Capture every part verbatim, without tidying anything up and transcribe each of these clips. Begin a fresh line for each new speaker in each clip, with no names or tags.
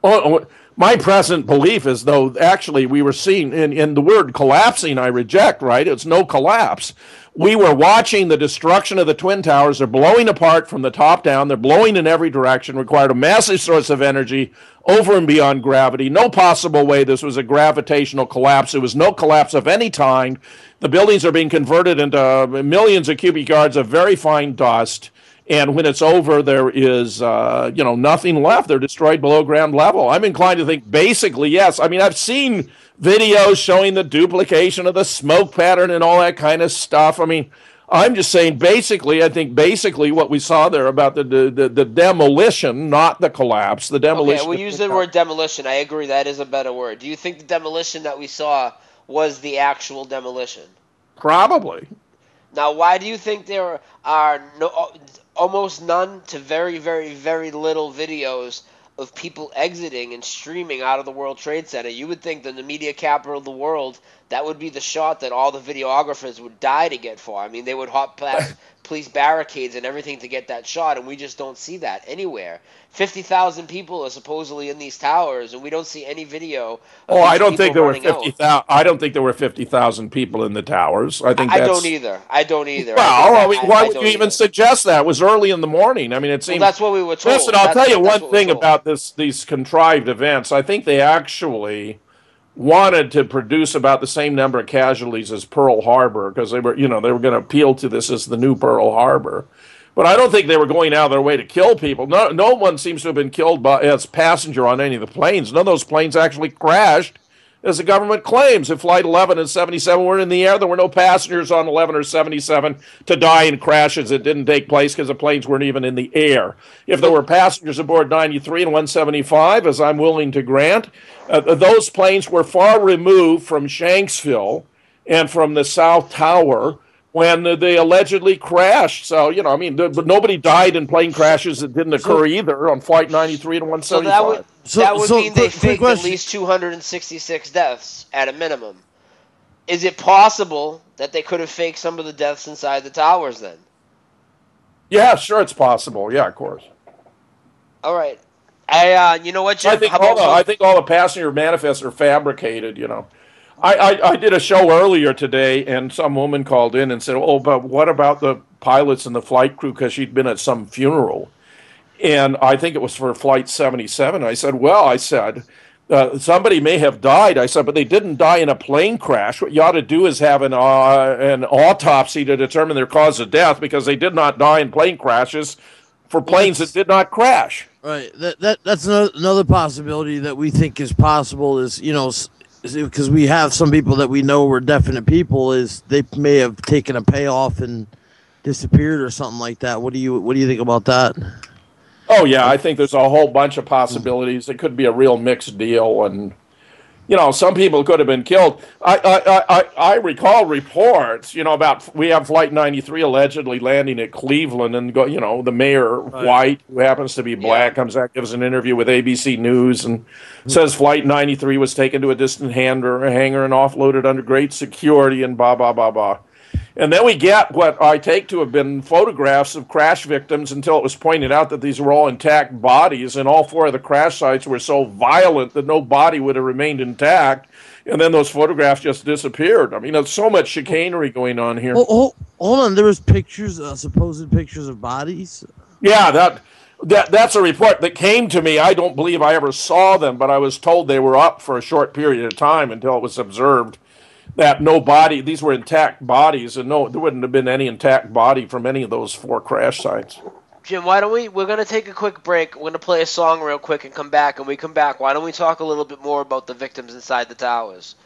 Oh, oh, my present belief is, though, actually we were seeing, in, in the word collapsing, I reject, right? It's no collapse. We were watching the destruction of the Twin Towers. They're blowing apart from the top down. They're blowing in every direction, required a massive source of energy over and beyond gravity. No possible way this was a gravitational collapse. It was no collapse of any kind. The buildings are being converted into millions of cubic yards of very fine dust. And when it's over, there is, uh, you know, nothing left. They're destroyed below ground level. I'm inclined to think basically, yes. I mean, I've seen videos showing the duplication of the smoke pattern and all that kind of stuff. I mean, I'm just saying basically, I think basically what we saw there about the the, the demolition, not the collapse, the demolition.
Okay, we'll use the word demolition. I agree. That is a better word. Do you think the demolition that we saw was the actual demolition?
Probably.
Now, why do you think there are no, almost none to very, very, very little videos of people exiting and streaming out of the World Trade Center? You would think that in the media capital of the world, that would be the shot that all the videographers would die to get for. I mean, they would hop past police barricades and everything to get that shot, and we just don't see that anywhere. fifty thousand people are supposedly in these towers, and we don't see any video.
Oh, I don't think there were fifty thousand. I don't think there were fifty thousand people in the towers. I think
I
that's...
don't either. I don't either.
Well, I, I mean, why
I,
would
I
you even
either.
suggest that? It was early in the morning. I mean, it seems...
Well, that's what we were told.
Listen, I'll
that's,
tell you one thing
told.
about this. These contrived events. I think they actually wanted to produce about the same number of casualties as Pearl Harbor, because they were, you know, they were going to appeal to this as the new Pearl Harbor. But I don't think they were going out of their way to kill people. No, no one seems to have been killed by, as passenger on any of the planes. None of those planes actually crashed, as the government claims. If Flight eleven and seventy-seven were in the air, there were no passengers on eleven or seventy-seven to die in crashes that didn't take place because the planes weren't even in the air. If there were passengers aboard ninety-three and one seventy-five, as I'm willing to grant, uh, those planes were far removed from Shanksville and from the South Tower when they allegedly crashed. So, you know, I mean, but nobody died in plane crashes that didn't occur so, either on Flight ninety-three and one seventy-five.
So that would, so, that would
so,
mean they faked at least two hundred sixty-six deaths at a minimum. Is it possible that they could have faked some of the deaths inside the towers then?
Yeah, sure, it's possible. Yeah, of course.
All right. I, uh, you know what, Jim?
I think, all the, I think all the passenger manifests are fabricated, you know. I, I, I did a show earlier today, and some woman called in and said, oh, but what about the pilots and the flight crew, because she'd been at some funeral. And I think it was for Flight seventy-seven. I said, well, I said, uh, somebody may have died. I said, but they didn't die in a plane crash. What you ought to do is have an, uh, an autopsy to determine their cause of death, because they did not die in plane crashes for planes that did not crash.
Right. That that That's another possibility that we think is possible is, you know, because we have some people that we know were definite people, is they may have taken a payoff and disappeared or something like that. What do you What do you think about that?
Oh yeah, I think there's a whole bunch of possibilities. It could be a real mixed deal, and you know, some people could have been killed. I I I, I recall reports, you know, about we have Flight ninety-three allegedly landing at Cleveland, and go, you know, the mayor right. White, who happens to be black, yeah. comes out, gives an interview with A B C News, and mm-hmm. says Flight ninety-three was taken to a distant hangar, hangar and offloaded under great security, and blah blah blah blah. And then we get what I take to have been photographs of crash victims, until it was pointed out that these were all intact bodies, and all four of the crash sites were so violent that no body would have remained intact. And then those photographs just disappeared. I mean, there's so much chicanery going on here.
Oh, oh, hold on, there was pictures, uh, supposed pictures of bodies?
Yeah, that that that's a report that came to me. I don't believe I ever saw them, but I was told they were up for a short period of time until it was observed that no body, these were intact bodies, and no, there wouldn't have been any intact body from any of those four crash sites.
Jim, why don't we, we're going to take a quick break. We're going to play a song real quick and come back. And we come back, why don't we talk a little bit more about the victims inside the towers?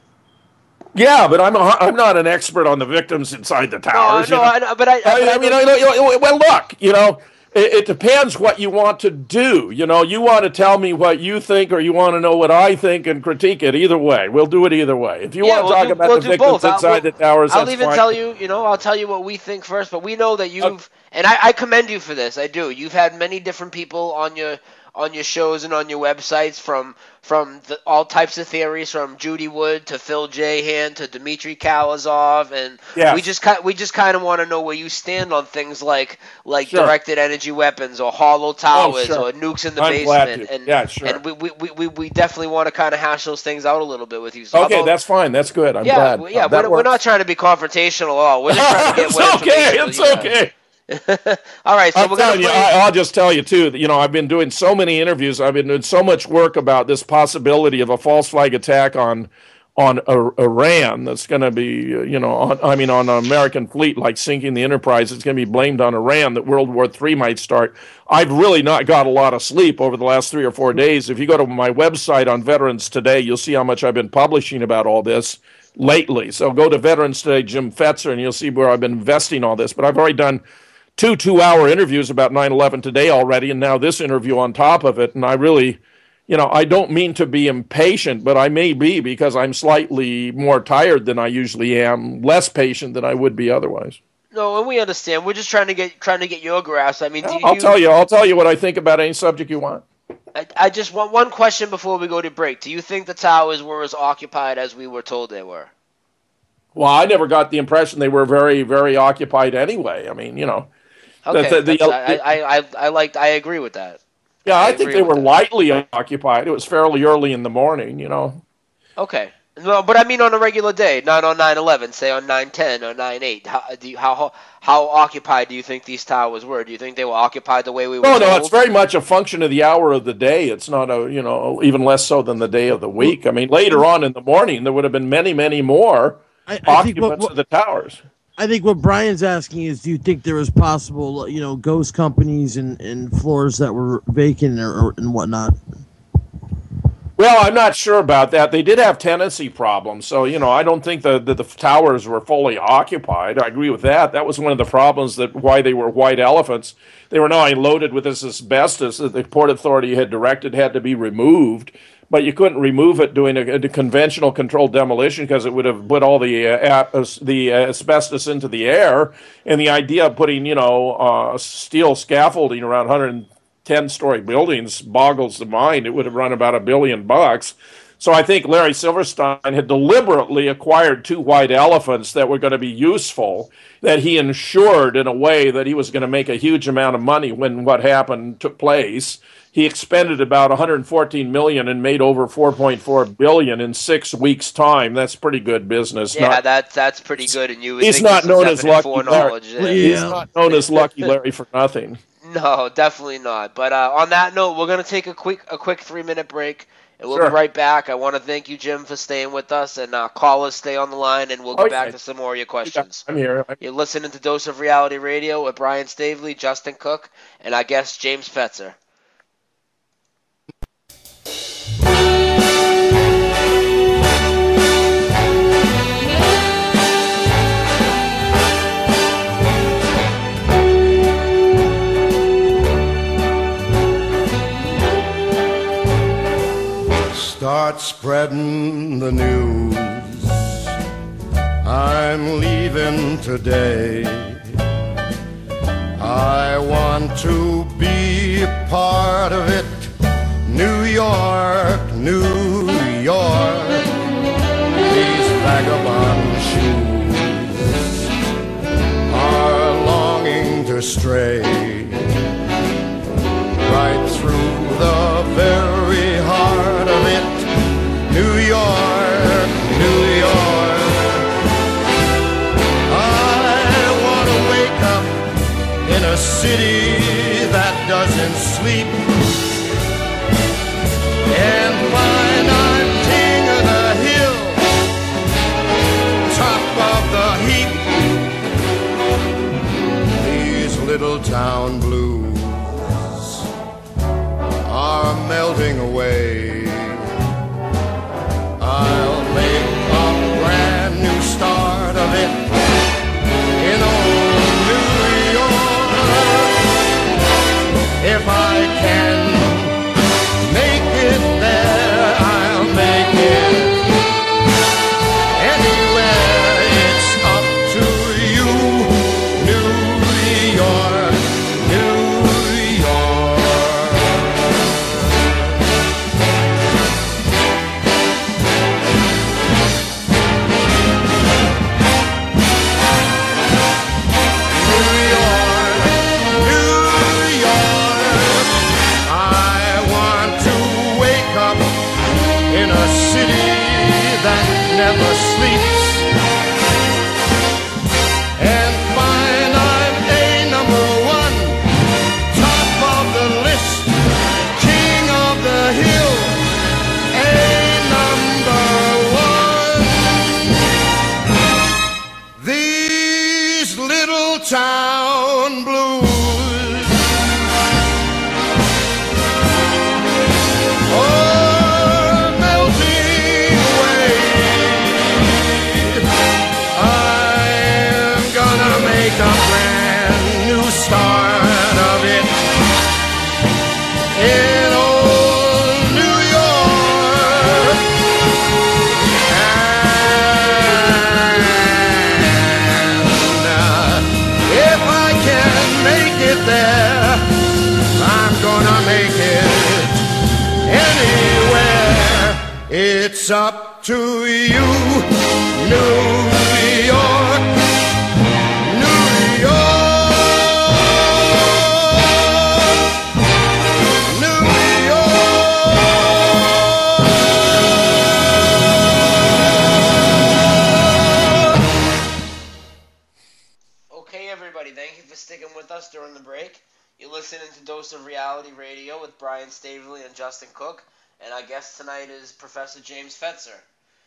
Yeah, but I'm a, I'm not an expert on the victims inside the towers.
No, no, I know, but I, I,
I, I mean, I, I, well, look, you know, it, it depends what you want to do. You know, you want to tell me what you think, or you want to know what I think and critique it. Either way, we'll do it either way. If you
yeah,
want to
we'll
talk
do,
about
we'll
the victims
both.
inside
I'll,
the towers,
I'll
that's
even
fine.
tell you, you know, I'll tell you what we think first. But we know that you've, okay. and I, I commend you for this. I do. You've had many different people on your on your shows and on your websites from from the, all types of theories, from Judy Wood to Phil Jahan to Dmitry Kalazov, and
Yes.
we just ki- we just kind of want to know where you stand on things like like
Sure.
directed energy weapons or hollow towers
sure.
or nukes in the
I'm glad
basement,
to.
and
Yeah, sure.
and we, we, we, we we definitely want to kind of hash those things out a little bit with you. So how
Okay,
about-
that's fine. That's good. I'm
yeah,
glad.
well, yeah.
Uh, that
We're, we're not
works.
trying to be confrontational at all. We're just trying to get
It's
what
okay.
information
It's
you have.
okay.
All right, so
I'm
we're gonna
telling you,
play.
I, I'll just tell you too that, you know, I've been doing so many interviews. I've been doing so much work about this possibility of a false flag attack on on Ir- Iran. That's going to be, uh, you know, on, I mean, on an American fleet, like sinking the Enterprise. It's going to be blamed on Iran. That World War Three might start. I've really not got a lot of sleep over the last three or four days. If you go to my website on Veterans Today, you'll see how much I've been publishing about all this lately. So go to Veterans Today, Jim Fetzer, and you'll see where I've been investing all this. But I've already done two two-hour interviews about nine eleven today already, and now this interview on top of it. And I really, you know, I don't mean to be impatient, but I may be because I'm slightly more tired than I usually am, less patient than I would be otherwise.
No, and we understand. We're just trying to get trying to get your grasp. I mean, do
I'll
you,
tell you, I'll tell you what I think about any subject you want.
I, I just want one question before we go to break. Do you think the towers were as occupied as we were told they were?
Well, I never got the impression they were very, very occupied anyway. I mean, you know.
Okay,
the- the-
that's- I, I, I, I like. I agree with that.
Yeah,
I
I, think
agree
they
with
were
that.
lightly occupied. It was fairly early in the morning, you know.
Okay. No, but I mean on a regular day, not on nine eleven, say on nine ten or nine eight. How do you, how how occupied do you think these towers were? Do you think they were occupied the way we were
No,
told?
no, it's very much a function of the hour of the day. It's not a, you know, even less so than the day of the week. I mean, later on in the morning, there would have been many, many more
I, I think what,
occupants
what
of the towers.
I think what Brian's asking is, do you think there was possible, you know, ghost companies and, and floors that were vacant or, or and whatnot?
Well, I'm not sure about that. They did have tenancy problems, so you know, I don't think the, the the towers were fully occupied. I agree with that. That was one of the problems that why they were white elephants. They were not only loaded with this asbestos that the Port Authority had directed had to be removed, but you couldn't remove it doing a, a conventional controlled demolition because it would have put all the uh, as, the asbestos into the air. And the idea of putting, you know, uh, steel scaffolding around one hundred ten story buildings boggles the mind. It would have run about a billion bucks. So I think Larry Silverstein had deliberately acquired two white elephants that were going to be useful, that he insured in a way that he was going to make a huge amount of money when what happened took place. He expended about one hundred fourteen million dollars and made over four point four billion dollars in six weeks' time. That's pretty good business.
Yeah,
Not,
that's that's pretty good. And you would
he's
think
not
this is
known as
evident
Lucky
foreknowledge.
Larry.
Yeah.
he's not known as Lucky Larry for nothing.
No, definitely not. But uh, on that note, we're gonna take a quick a quick three minute break, and we'll
Sure.
be right back. I want to thank you, Jim, for staying with us, and uh, callers, stay on the line, and we'll get
Okay.
back to some more of your questions.
I'm here.
You're listening to Dose of Reality Radio with Brian Stavely, Justin Cook, and our guest James Fetzer.
Start spreading the news. I'm leaving today. I want to be a part of it. New York, New York. These vagabond shoes are longing to stray right through the very heart of it. New York, New York. I want to wake up in a city that doesn't sleep and find I'm king of the hill, top of the heap. These little town blues are melting away. I'll make a brand new start of it in old New York. If I can make it there, I'll make it anywhere. It's up to you, New York, New York. that never sleeps. And fine, I'm a number one, top of the list, king of the hill, a number one. These little town blues are melting away. I'm gonna make a brand new start of it in old New York. And uh, if I can make it there, I'm gonna make it anywhere. It's up to you, New York, New York, New York.
Okay, everybody, thank you for sticking with us during the break. You're listening to Dose of Reality Radio with Brian Staveley and Justin Cook, and our guest tonight is Professor James Fetzer.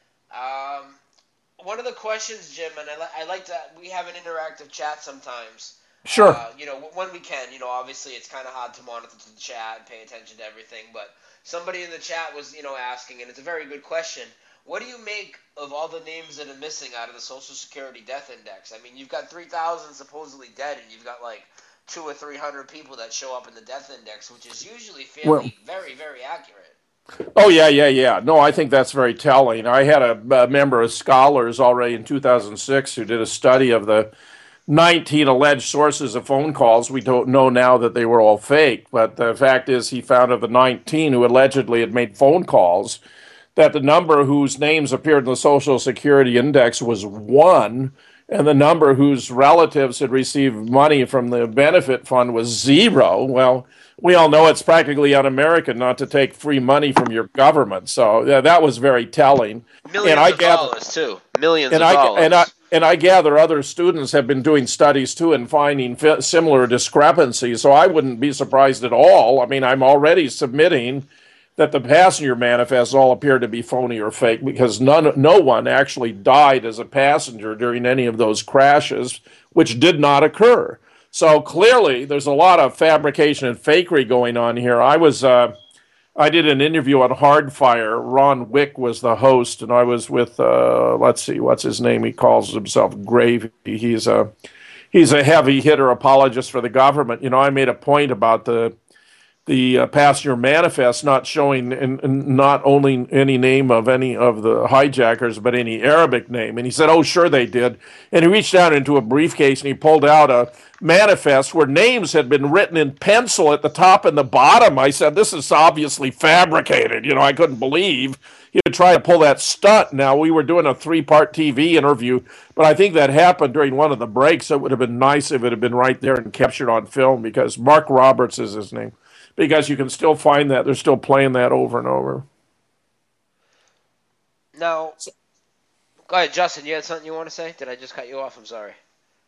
Um, one of the questions, Jim, and I, li- I like to, we have an interactive chat sometimes.
Sure.
Uh, you know, when we can, you know, obviously it's kind of hard to monitor the chat and pay attention to everything, but somebody in the chat was, you know, asking, and it's a very good question, what do you make of all the names that are missing out of the Social Security Death Index? I mean, you've got three thousand supposedly dead, and you've got like two or three hundred people that show up in the Death Index, which is usually fairly,
Well-
very, very accurate.
Oh, yeah, yeah, yeah. No, I think that's very telling. I had a, a member of Scholars already in two thousand six who did a study of the nineteen alleged sources of phone calls. We don't know now that they were all fake, but the fact is he found of the nineteen who allegedly had made phone calls that the number whose names appeared in the Social Security Index was one, and the number whose relatives had received money from the benefit fund was zero. Well, we all know it's practically un-American not to take free money from your government. So yeah, that was very telling.
Millions
and I
of
gather,
dollars, too. Millions
and
of
I,
dollars.
And I, and I gather other students have been doing studies, too, and finding fi- similar discrepancies. So I wouldn't be surprised at all. I mean, I'm already submitting that the passenger manifests all appear to be phony or fake because none, no one actually died as a passenger during any of those crashes, which did not occur. So clearly, there's a lot of fabrication and fakery going on here. I was, uh, I did an interview on Hardfire. Ron Wick was the host, and I was with, uh, let's see, what's his name? He calls himself Gravy. He's a, he's a heavy hitter apologist for the government. You know, I made a point about the the uh, passenger manifest not showing in, in not only any name of any of the hijackers, but any Arabic name. And he said, oh, sure they did. And he reached down into a briefcase and he pulled out a manifest where names had been written in pencil at the top and the bottom. I said, this is obviously fabricated. You know, I couldn't believe he would try to pull that stunt. Now, we were doing a three-part T V interview, but I think that happened during one of the breaks. It would have been nice if it had been right there and captured on film because Mark Roberts is his name. Because you can still find that. They're still playing that over and over.
Now, go ahead, Justin. You had something you want to say? Did I just cut you off? I'm sorry.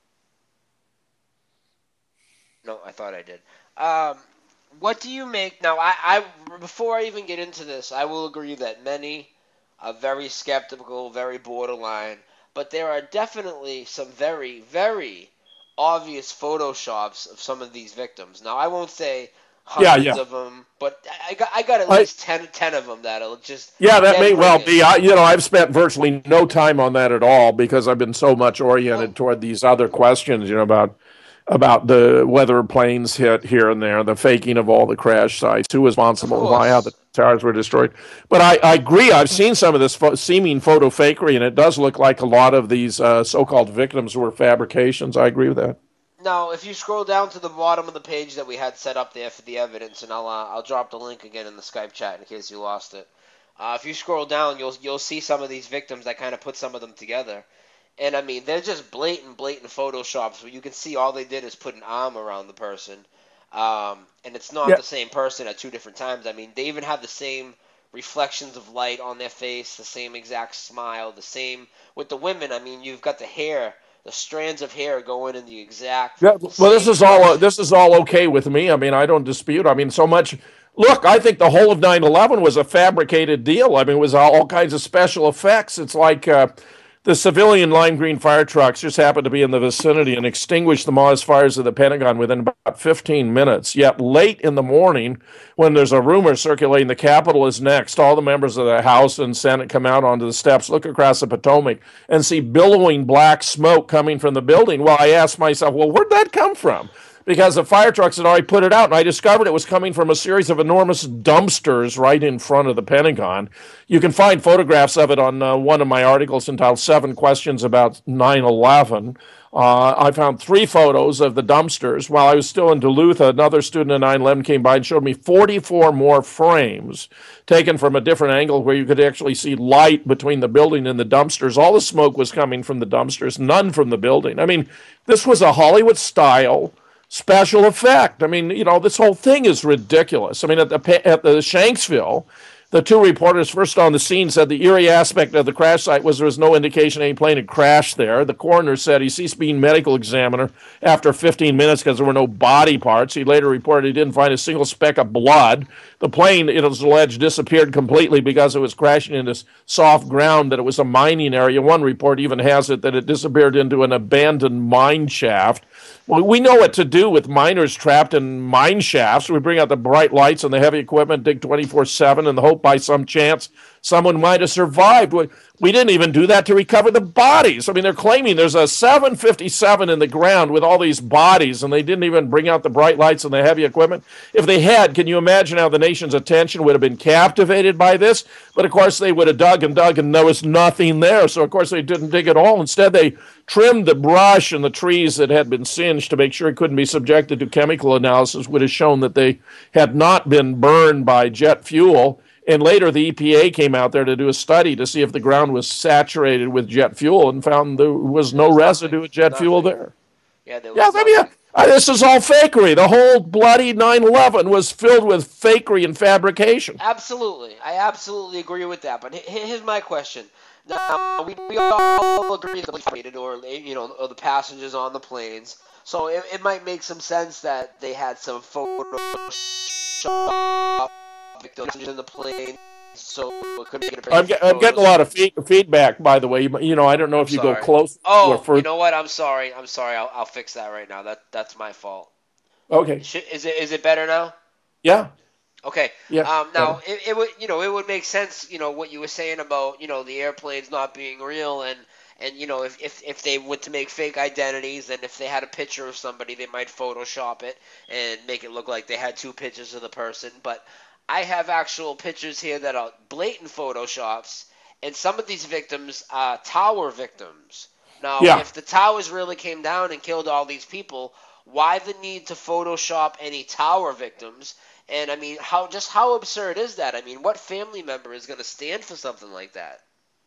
No, I thought I did. Um, what do you make... Now, I, I before I even get into this, I will agree that many are very skeptical, very borderline, but there are definitely some very, very obvious photoshops of some of these victims. Now, I won't say... hundreds
yeah, yeah.
of them, but I got I got at
I,
least ten, ten of them that'll just
yeah that may well
it.
be. I, you know, I've spent virtually no time on that at all because I've been so much oriented oh. toward these other questions. You know about about the whether planes hit here and there, the faking of all the crash sites, who was responsible, why how the towers were destroyed. But I, I agree. I've seen some of this fo- seeming photo fakery, and it does look like a lot of these uh, so-called victims were fabrications. I agree with that.
Now, if you scroll down to the bottom of the page that we had set up there for the evidence, and I'll uh, I'll drop the link again in the Skype chat in case you lost it. Uh, if you scroll down, you'll you'll see some of these victims that kind of put some of them together, and I mean they're just blatant, blatant photoshops where you can see all they did is put an arm around the person, um, and it's not
yeah.
the same person at two different times. I mean they even have the same reflections of light on their face, the same exact smile, the same with the women. I mean, you've got the hair, the strands of hair going in the exact
Yeah, well, this
same
is all
direction.
this is all okay with me. I mean, I don't dispute. I mean, so much. Look, I think the whole of nine eleven was a fabricated deal. I mean, it was all, all kinds of special effects. It's like uh, the civilian lime green fire trucks just happened to be in the vicinity and extinguished the Moz fires of the Pentagon within about fifteen minutes. Yet late in the morning, when there's a rumor circulating the Capitol is next, all the members of the House and Senate come out onto the steps, look across the Potomac, and see billowing black smoke coming from the building. Well, I asked myself, well, where'd that come from? Because the fire trucks had already put it out, and I discovered it was coming from a series of enormous dumpsters right in front of the Pentagon. You can find photographs of it on uh, one of my articles entitled Seven Questions About nine eleven. Uh, I found three photos of the dumpsters. While I was still in Duluth, another student at nine eleven came by and showed me forty-four more frames taken from a different angle where you could actually see light between the building and the dumpsters. All the smoke was coming from the dumpsters, none from the building. I mean, this was a Hollywood-style special effect. I mean, you know, this whole thing is ridiculous. I mean, at the at the Shanksville, the two reporters first on the scene said the eerie aspect of the crash site was there was no indication any plane had crashed there. The coroner said he ceased being medical examiner after fifteen minutes because there were no body parts. He later reported he didn't find a single speck of blood. The plane, it was alleged, disappeared completely because it was crashing into soft ground, that it was a mining area. One report even has it that it disappeared into an abandoned mine shaft. Well, we know what to do with miners trapped in mine shafts. We bring out the bright lights and the heavy equipment, dig twenty-four seven, and the hope by some chance someone might have survived. We, we didn't even do that to recover the bodies. I mean, they're claiming there's a seven fifty-seven in the ground with all these bodies, and they didn't even bring out the bright lights and the heavy equipment. If they had, can you imagine how the nation's attention would have been captivated by this? But, of course, they would have dug and dug, and there was nothing there. So, of course, they didn't dig at all. Instead, they trimmed the brush and the trees that had been singed to make sure it couldn't be subjected to chemical analysis, would have shown that they had not been burned by jet fuel. And later the E P A came out there to do a study to see if the ground was saturated with jet fuel and found there was no residue of jet
Nothing.
fuel there.
Yeah, there was
Yeah, I mean,
nothing.
uh, this is all fakery. The whole bloody nine eleven was filled with fakery and fabrication.
Absolutely. I absolutely agree with that. But he- here's my question. Now, we, we all agree that the planes or, you know, or the passengers on the planes. So it, it might make some sense that they had some Photoshop victims in the plane. So it could be
I'm, get, I'm getting a lot of feed, feedback, by the way. You, you know, I don't know if you
Sorry.
go close.
Oh,
or further.
you know what? I'm sorry. I'm sorry. I'll, I'll fix that right now. That That's my fault.
Okay.
Should, is it is it better now?
Yeah.
Okay.
Yeah.
Um, now it, it would you know it would make sense, you know, what you were saying about, you know, the airplanes not being real, and and you know if, if, if they were to make fake identities, and if they had a picture of somebody, they might Photoshop it and make it look like they had two pictures of the person. But I have actual pictures here that are blatant Photoshops, and some of these victims are tower victims. Now,
Yeah.
if the towers really came down and killed all these people, why the need to Photoshop any tower victims? And I mean, how just how absurd is that? I mean, what family member is going to stand for something like that?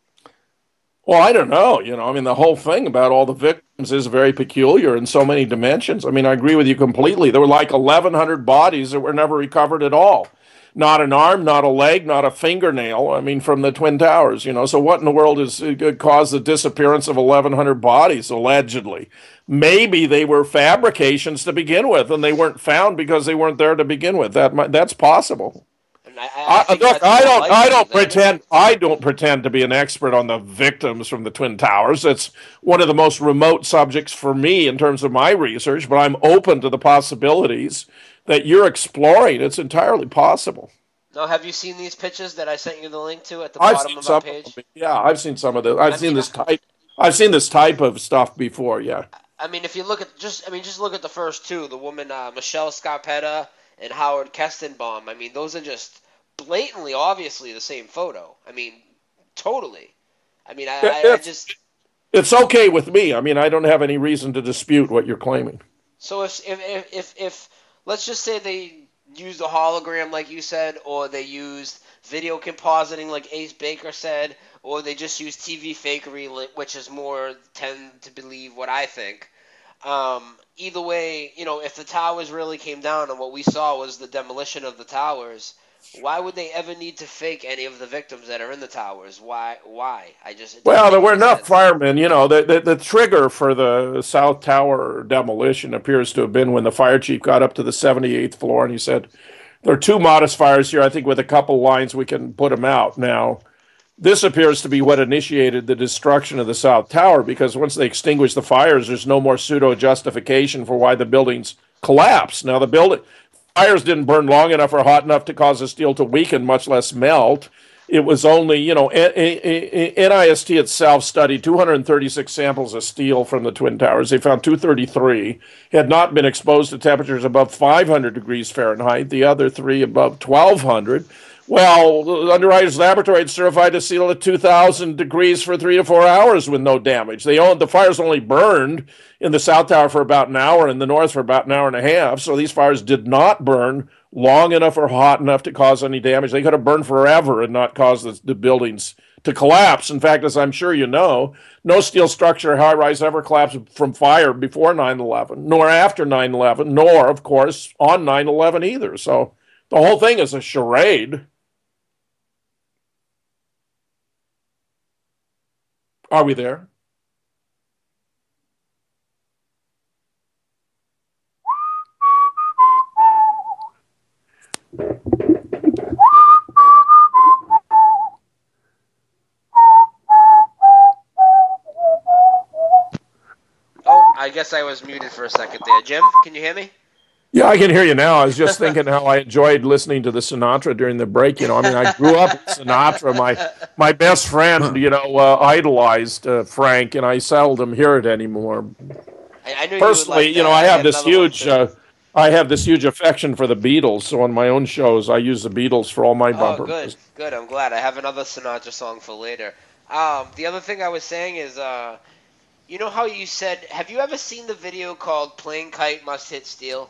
Well, I don't know. You know, I mean, the whole thing about all the victims is very peculiar in so many dimensions. I mean, I agree with you completely. There were like eleven hundred bodies that were never recovered at all. Not an arm, not a leg, not a fingernail. I mean, from the Twin Towers, you know. So what in the world has caused the disappearance of eleven hundred bodies, allegedly? Maybe they were fabrications to begin with, and they weren't found because they weren't there to begin with. That might, that's possible.
And I, I,
I,
I think
look,
that's
I
more
don't,
likely
I don't
than
pretend, I don't pretend to be an expert on the victims from the Twin Towers. It's one of the most remote subjects for me in terms of my research, but I'm open to the possibilities that you're exploring. It's entirely possible.
Now, have you seen these pictures that I sent you the link to at the
I've
bottom
seen
of
some
our
of
page?
them. Yeah, I've seen some of the. I've
I
seen
mean,
this type. I've seen this type of stuff before. Yeah.
I mean, if you look at just, I mean, just look at the first two, the woman uh, Michelle Scarpetta and Howard Kestenbaum. I mean, those are just blatantly, obviously the same photo. I mean, totally. I mean, I, I, I
It's,
just.
it's okay with me. I mean, I don't have any reason to dispute what you're claiming.
So if if if if, if let's just say they used a hologram like you said, or they used video compositing like Ace Baker said, or they just used T V fakery, li- which is more tend to believe what I think. Um, either way, you know, if the towers really came down and what we saw was the demolition of the towers, why would they ever need to fake any of the victims that are in the towers? Why? Why? I just it doesn't
Well, there
make
were
any
enough
sense.
firemen. You know, the, the the trigger for the South Tower demolition appears to have been when the fire chief got up to the seventy-eighth floor and he said, "There are two modest fires here. I think with a couple lines we can put them out." Now, this appears to be what initiated the destruction of the South Tower, because once they extinguish the fires, there's no more pseudo justification for why the buildings collapsed. Now, the building fires didn't burn long enough or hot enough to cause the steel to weaken, much less melt. It was only, you know, NIST itself studied two hundred thirty-six samples of steel from the Twin Towers. They found two hundred thirty-three had not been exposed to temperatures above five hundred degrees Fahrenheit, the other three above twelve hundred. Well, Underwriters Laboratory had certified the steel at two thousand degrees for three to four hours with no damage. They owned, the fires only burned in the South Tower for about an hour, in the North for about an hour and a half. So these fires did not burn long enough or hot enough to cause any damage. They could have burned forever and not caused the, the buildings to collapse. In fact, as I'm sure you know, no steel structure or high-rise ever collapsed from fire before nine eleven, nor after nine eleven, nor, of course, on nine eleven either. So the whole thing is a charade. Are we there?
Oh, I guess I was muted for a second there. Jim, can you hear me?
Yeah, I can hear you now. I was just thinking how I enjoyed listening to the Sinatra during the break. You know, I mean, I grew up with Sinatra. My my best friend, you know, uh, idolized uh, Frank, and I seldom hear it anymore.
I, I knew
Personally,
you, would like
you know,
that.
I have
had
this
another one,
huge,
too.
uh, I have this huge affection for the Beatles. So on my own shows, I use the Beatles for all my
Oh,
bumper.
good, good. I'm glad. I have another Sinatra song for later. Um, the other thing I was saying is, uh, you know how you said, have you ever seen the video called "Plane Kite Must Hit Steel"?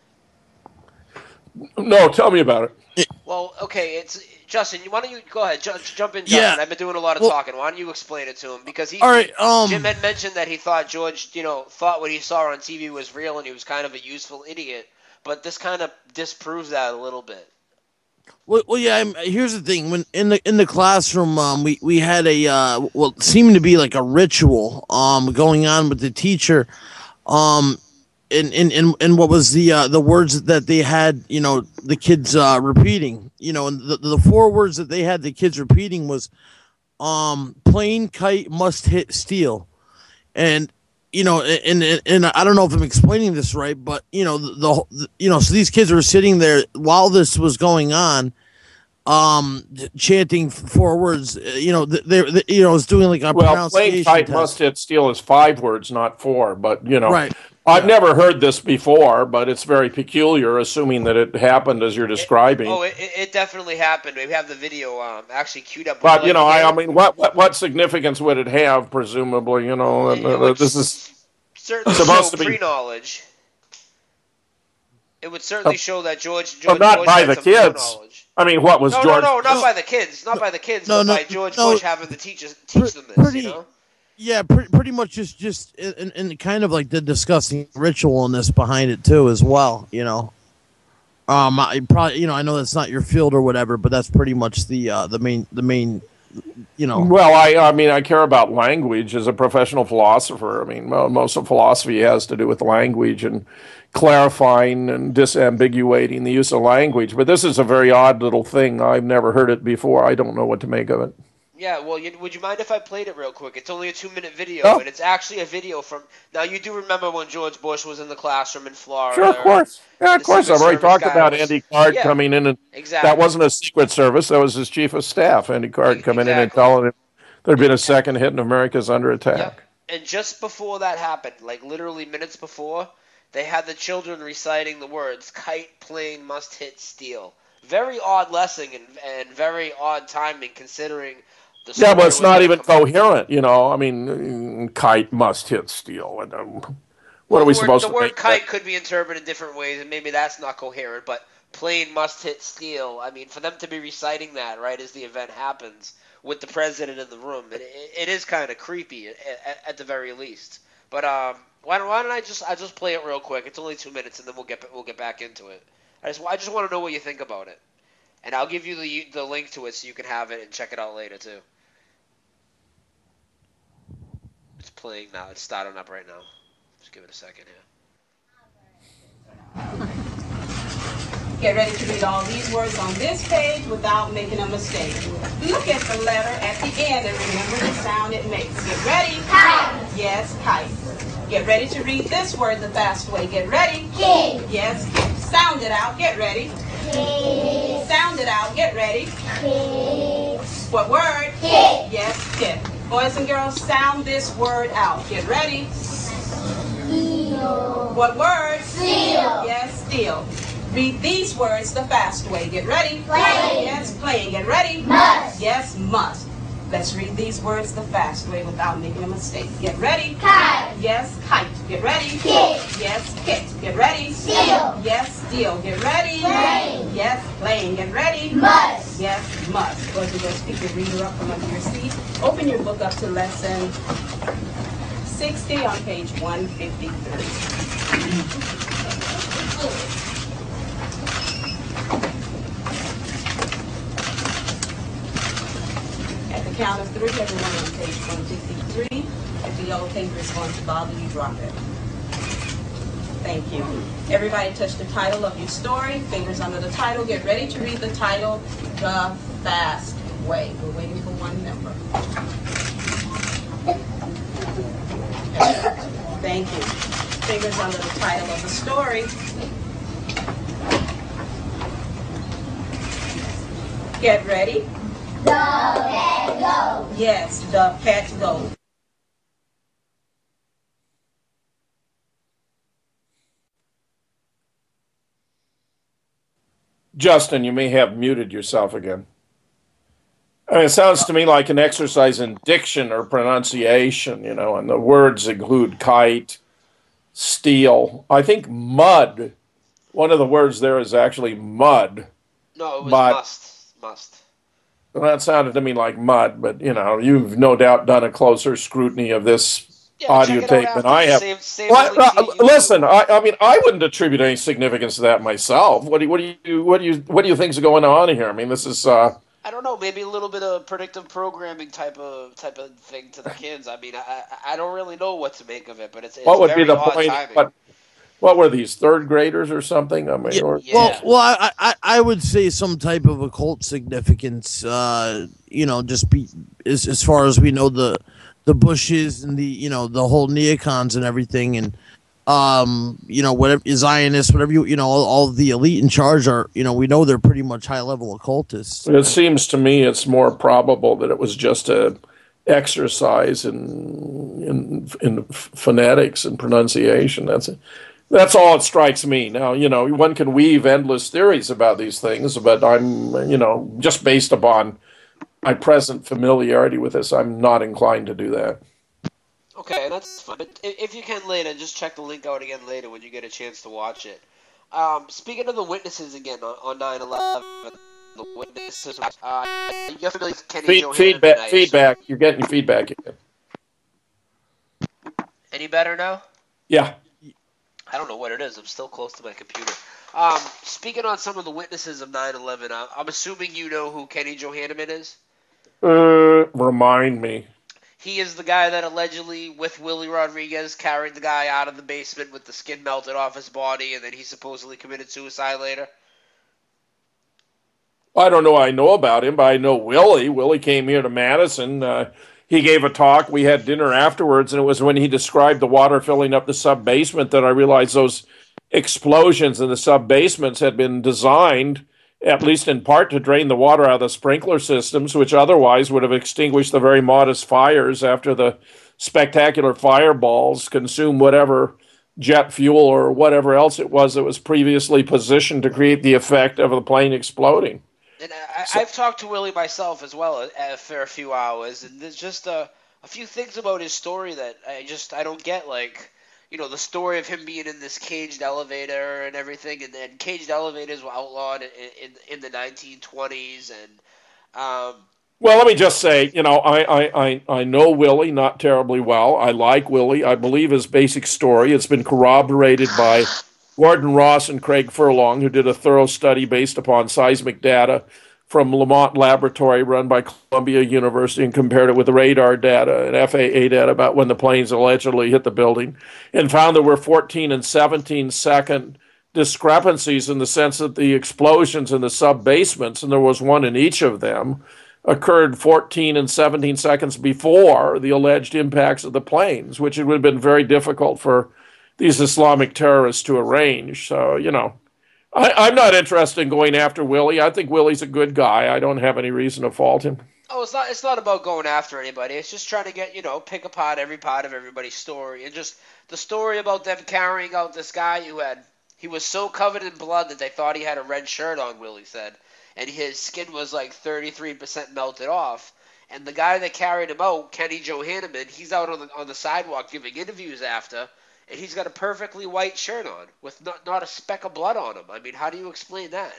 No, tell me about it.
Well, okay, it's Justin. Why don't you go ahead, ju- jump in,
Yeah.
Justin? I've been doing a lot of
Well-
talking. Why don't you explain it to him? Because he,
All right, um,
Jim had mentioned that he thought George, you know, thought what he saw on T V was real, and he was kind of a useful idiot. But this kind of disproves that a little bit.
Well, well yeah. I'm, here's the thing: when in the in the classroom, um, we we had a uh, well, it seemed to be like a ritual, um, going on with the teacher, um, and and and, and what was the uh, the words that they had, you know, the kids uh, repeating, you know, and the the four words that they had the kids repeating was, um, plane kite must hit steel, and. You know, and, and and I don't know if I'm explaining this right, but you know, the, the you know, so these kids were sitting there while this was going on, um, chanting four words. You know, they, they you know, was doing like a
Well,
pronunciation
plane kite
test.
must hit steel is five words, not four. But you know,
Right.
I've never heard this before, but it's very peculiar, assuming that it happened as you're describing.
Oh, it, it definitely happened. We have the video um, actually queued up. Would
But
you
you
like
know,
to
I,
hear
I
it?
mean, what, what what significance would it have? Presumably, you know,
It-
uh,
it would
this is
certainly
supposed
show
to be-
pre-knowledge. It would certainly
Uh,
show that George,
well,
George,
not
George
by
had
the
some
kids.
foreknowledge.
I mean, what was
No,
George?
no, no, not by the kids, not by the kids,
No,
but
no,
by George
no.
Bush having the teachers teach them this.
Pretty-
You know.
Yeah, pretty, pretty much just just in, in kind of like the disgusting ritualness behind it too, as well. You know, um, I probably you know I know that's not your field or whatever, but that's pretty much the uh, the main the main, you know.
Well, I, I mean, I care about language as a professional philosopher. I mean, mo- most of philosophy has to do with language and clarifying and disambiguating the use of language. But this is a very odd little thing. I've never heard it before. I don't know what to make of it.
Yeah, well, you, would you mind if I played it real quick? It's only a two-minute video,
Oh.
and it's actually a video from. Now, you do remember when George Bush was in the classroom in Florida?
Sure, of course. Yeah, of
The
course.
Secret
I've already
Service
talked
guy
about
was-
Andy Card
Yeah.
coming in, and
Exactly.
that wasn't a Secret Service. That was his chief of staff, Andy Card,
E-
coming in and
exactly.
telling him there'd been a second hit and America's under attack.
Yep. And just before that happened, like literally minutes before, they had the children reciting the words "kite plane must hit steel." Very odd lesson and, and very odd timing considering the
Yeah,
story
but it's
was
not
gonna
even
come out.
coherent, you know. I mean, kite must hit steel. And, um, what
Well,
are we
the word,
supposed
the
to
word
make
kite
that?
could be interpreted different ways, and maybe that's not coherent. But plane must hit steel. I mean, for them to be reciting that right as the event happens with the president in the room, it, it, it is kind of creepy at, at, at the very least. But um, why don't, why don't I just I just play it real quick? It's only two minutes, and then we'll get we'll get back into it. I just I just want to know what you think about it. And I'll give you the the link to it so you can have it and check it out later too. It's playing now. It's starting up right now. Just give it a second here.
Get ready to read all these words on this page without making a mistake. Look at the letter at the end and remember the sound it makes. Get ready.
Kite.
Yes, kite. Get ready to read this word the fast way. Get ready.
King.
Yes, sound it out. Get ready.
King.
Sound it out. Get ready.
King.
What word?
Kit.
Yes, kit. Boys and girls, sound this word out. Get ready.
Seal.
What word?
Seal.
Yes, steel. Read these words the fast way. Get ready.
Playing.
Yes, playing. Get ready.
Must.
Yes, must. Let's read these words the fast way without making a mistake. Get ready.
Kite.
Yes, kite. Get ready.
Kit.
Yes, kit. Get ready.
Seal.
Yes, steel. Get ready.
Playing.
Yes, playing. Get ready.
Must.
Yes, must. Boys and girls, pick your reader up from under your seat. Open your book up to lesson sixty on page one fifty-three. At the count of three, everyone on page one fifty-three. If the yellow paper is going to bother you, drop it. Thank you. Everybody touch the title of your story. Fingers under the title. Get ready to read the title, The Fast Way. We're waiting for one member. Thank you. Fingers under the title of the story. Get ready.
The pet goes.
Yes, the pet goes.
Justin, you may have muted yourself again. I mean, it sounds to me like an exercise in diction or pronunciation, you know, and the words include kite, steel. I think mud, one of the words there is actually mud.
No, it was
But-
must. Must.
Well, that sounded to me like mud, but, you know, you've no doubt done a closer scrutiny of this
Yeah,
audio
check it out
tape than
after.
I have.
Save, save
What?
the link to
Uh,
YouTube.
listen, I, I mean, I wouldn't attribute any significance to that myself. What do you, what do you, what do you, what do you think's going on here? I mean, this is, uh,
I don't know, maybe a little bit of predictive programming type of type of thing to the kids. I mean, I I I don't really know what to make of it, but it's, it's
what would
very
be the
odd
point?
timing.
What, what were these, third graders or something? I mean,
Yeah,
or,
Yeah.
Well, well, I, I, I would say some type of occult significance. Uh, you know, just be as as far as we know the the Bushes and the you know the whole neocons and everything, and um, you know whatever Zionists, whatever you you know all, all the elite in charge are. You know, we know they're pretty much high level occultists.
it seems to me it's more probable that it was just a exercise in in, in phonetics and pronunciation. That's that's all it strikes me. Now, you know, one can weave endless theories about these things, but I'm, you know, just based upon my present familiarity with this, I'm not inclined to do that.
Okay, that's fine. But i- if you can later, just check the link out again later when you get a chance to watch it. Um, speaking of the witnesses again on, on nine eleven, the witnesses, uh, you're familiar with Kenny
Feed,
Johanneman,
feedback,
I assume.
feedback. You're getting feedback again.
Any better now?
Yeah.
I don't know what it is. I'm still close to my computer. Um, speaking on some of the witnesses of nine eleven, uh, I'm assuming you know who Kenny Johanneman is?
Uh, remind me.
He is the guy that allegedly, with Willie Rodriguez, carried the guy out of the basement with the skin melted off his body, and then he supposedly committed suicide later.
I don't know I know about him, but I know Willie. Willie came here to Madison. Uh, he gave a talk. We had dinner afterwards, and it was when he described the water filling up the sub-basement that I realized those explosions in the sub-basements had been designed, at least in part, to drain the water out of the sprinkler systems, which otherwise would have extinguished the very modest fires after the spectacular fireballs consumed whatever jet fuel or whatever else it was that was previously positioned to create the effect of the plane exploding.
And I,
So-
I've talked to Willie myself as well uh, for a few hours, and there's just a, a few things about his story that I just I don't get. Like, you know, the story of him being in this caged elevator and everything, and then caged elevators were outlawed in in, in the nineteen twenties, and um,
Well, let me just say, you know, I, I, I, I know Willie not terribly well. I like Willie. I believe his basic story. It's been corroborated by Gordon Ross and Craig Furlong, who did a thorough study based upon seismic data from Lamont Laboratory run by Columbia University and compared it with the radar data and F A A data about when the planes allegedly hit the building, and found there were fourteen and seventeen second discrepancies in the sense that the explosions in the sub-basements, and there was one in each of them, occurred fourteen and seventeen seconds before the alleged impacts of the planes, which it would have been very difficult for these Islamic terrorists to arrange. So, you know, I, I'm not interested in going after Willie. I think Willie's a good guy. I don't have any reason to fault him.
Oh, it's not. It's not about going after anybody. It's just trying to get, you know, pick apart every part of everybody's story, and just the story about them carrying out this guy who had he was so covered in blood that they thought he had a red shirt on. Willie said, and his skin was like thirty-three percent melted off. And the guy that carried him out, Kenny Johanneman, he's out on the on the sidewalk giving interviews after. And he's got a perfectly white shirt on with not, not a speck of blood on him. I mean, how do you explain that?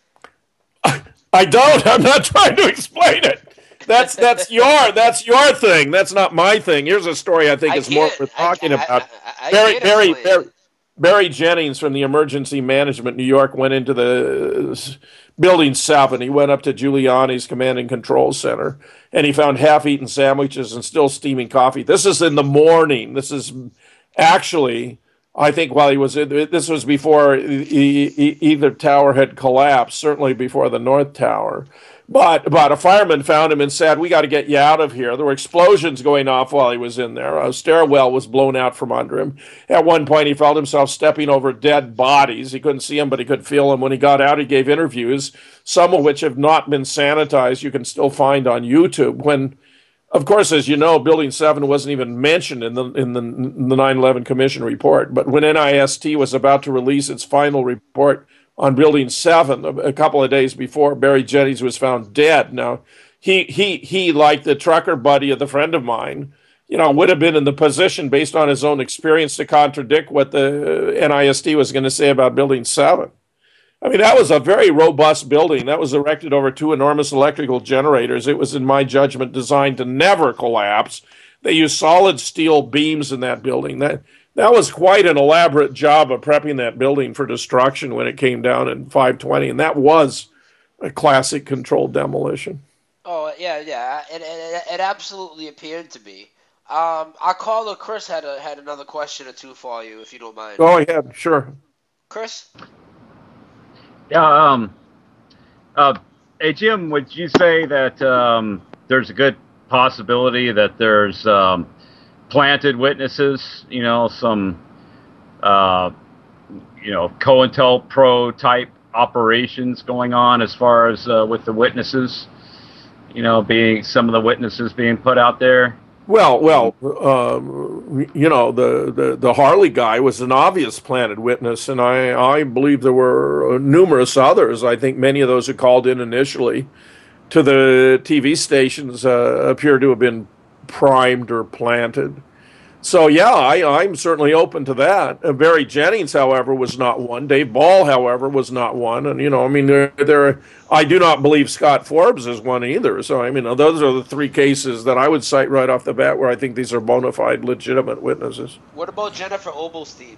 I don't. I'm not trying to explain it. That's that's your that's your thing. That's not my thing. Here's a story I think
I
is more
can't-
worth talking
I- I-
about.
I- I
Barry,
can't
Barry,
explain
Barry,
it.
Barry Jennings from the Emergency Management New York went into the uh, Building seven. He went up to Giuliani's Command and Control Center, and he found half-eaten sandwiches and still steaming coffee. This is in the morning. This is actually, I think, while he was in, this was before e- e- either tower had collapsed, certainly before the North Tower. But but a fireman found him and said, "We got to get you out of here." There were explosions going off while he was in there. A stairwell was blown out from under him. At one point, he felt himself stepping over dead bodies. He couldn't see them, but he could feel them. When he got out, he gave interviews, some of which have not been sanitized. You can still find on YouTube. When, of course, as you know, Building seven wasn't even mentioned in the in the, in the nine eleven Commission report. But when N I S T was about to release its final report on Building seven, a couple of days before, Barry Jennings was found dead. Now, he, he, he, like the trucker buddy of the friend of mine, you know, would have been in the position, based on his own experience, to contradict what the N I S T was going to say about Building seven. I mean, that was a very robust building. That was erected over two enormous electrical generators. It was, in my judgment, designed to never collapse. They used solid steel beams in that building. That That was quite an elaborate job of prepping that building for destruction when it came down in five twenty, and that was a classic controlled demolition.
Oh, yeah, yeah. It, it, it absolutely appeared to be. Um, our caller, Chris, had a, had another question or two for you, if you don't mind.
Go ahead, sure.
Chris?
Yeah. Um. Uh. Hey, Jim, would you say that um, there's a good possibility that there's um, planted witnesses? You know, some uh, you know, COINTELPRO type operations going on as far as uh, with the witnesses. You know, being some of the witnesses being put out there.
Well, well, um, you know, the, the, the Harley guy was an obvious planted witness, and I, I believe there were numerous others. I think many of those who called in initially to the T V stations uh, appear to have been primed or planted. So, yeah, I, I'm certainly open to that. Uh, Barry Jennings, however, was not one. Dave Ball, however, was not one. And, you know, I mean, there, there, I do not believe Scott Forbes is one either. So, I mean, those are the three cases that I would cite right off the bat where I think these are bona fide, legitimate witnesses.
What about Jennifer Obelstein?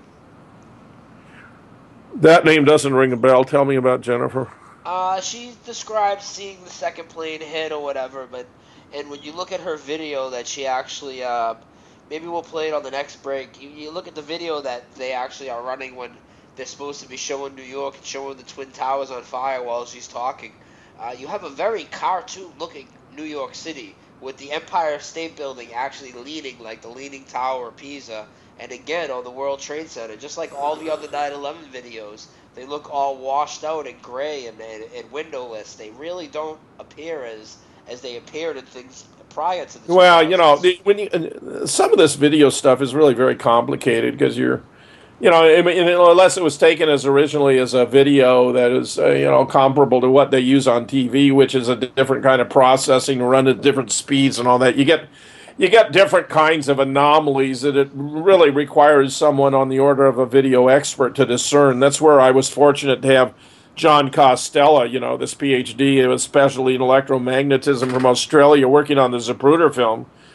That name doesn't ring a bell. Tell me about Jennifer.
Uh, she described seeing the second plane hit or whatever, but and when you look at her video that she actually, uh, maybe we'll play it on the next break. You, you look at the video that they actually are running when they're supposed to be showing New York and showing the Twin Towers on fire while she's talking. Uh, you have a very cartoon-looking New York City with the Empire State Building actually leaning like the Leaning Tower of Pisa, and again on the World Trade Center, just like all the other nine eleven videos. They look all washed out and gray and, and, and windowless. They really don't appear as as they appeared in things prior to the
Well, you know, the, when you, uh, some of this video stuff is really very complicated because you're, you know, I mean, unless it was taken as originally as a video that is, uh, you know, comparable to what they use on T V, which is a different kind of processing, run at different speeds and all that. You get you get different kinds of anomalies that it really requires someone on the order of a video expert to discern. That's where I was fortunate to have John Costello, you know, this P H D, especially in electromagnetism from Australia, working on the Zapruder film,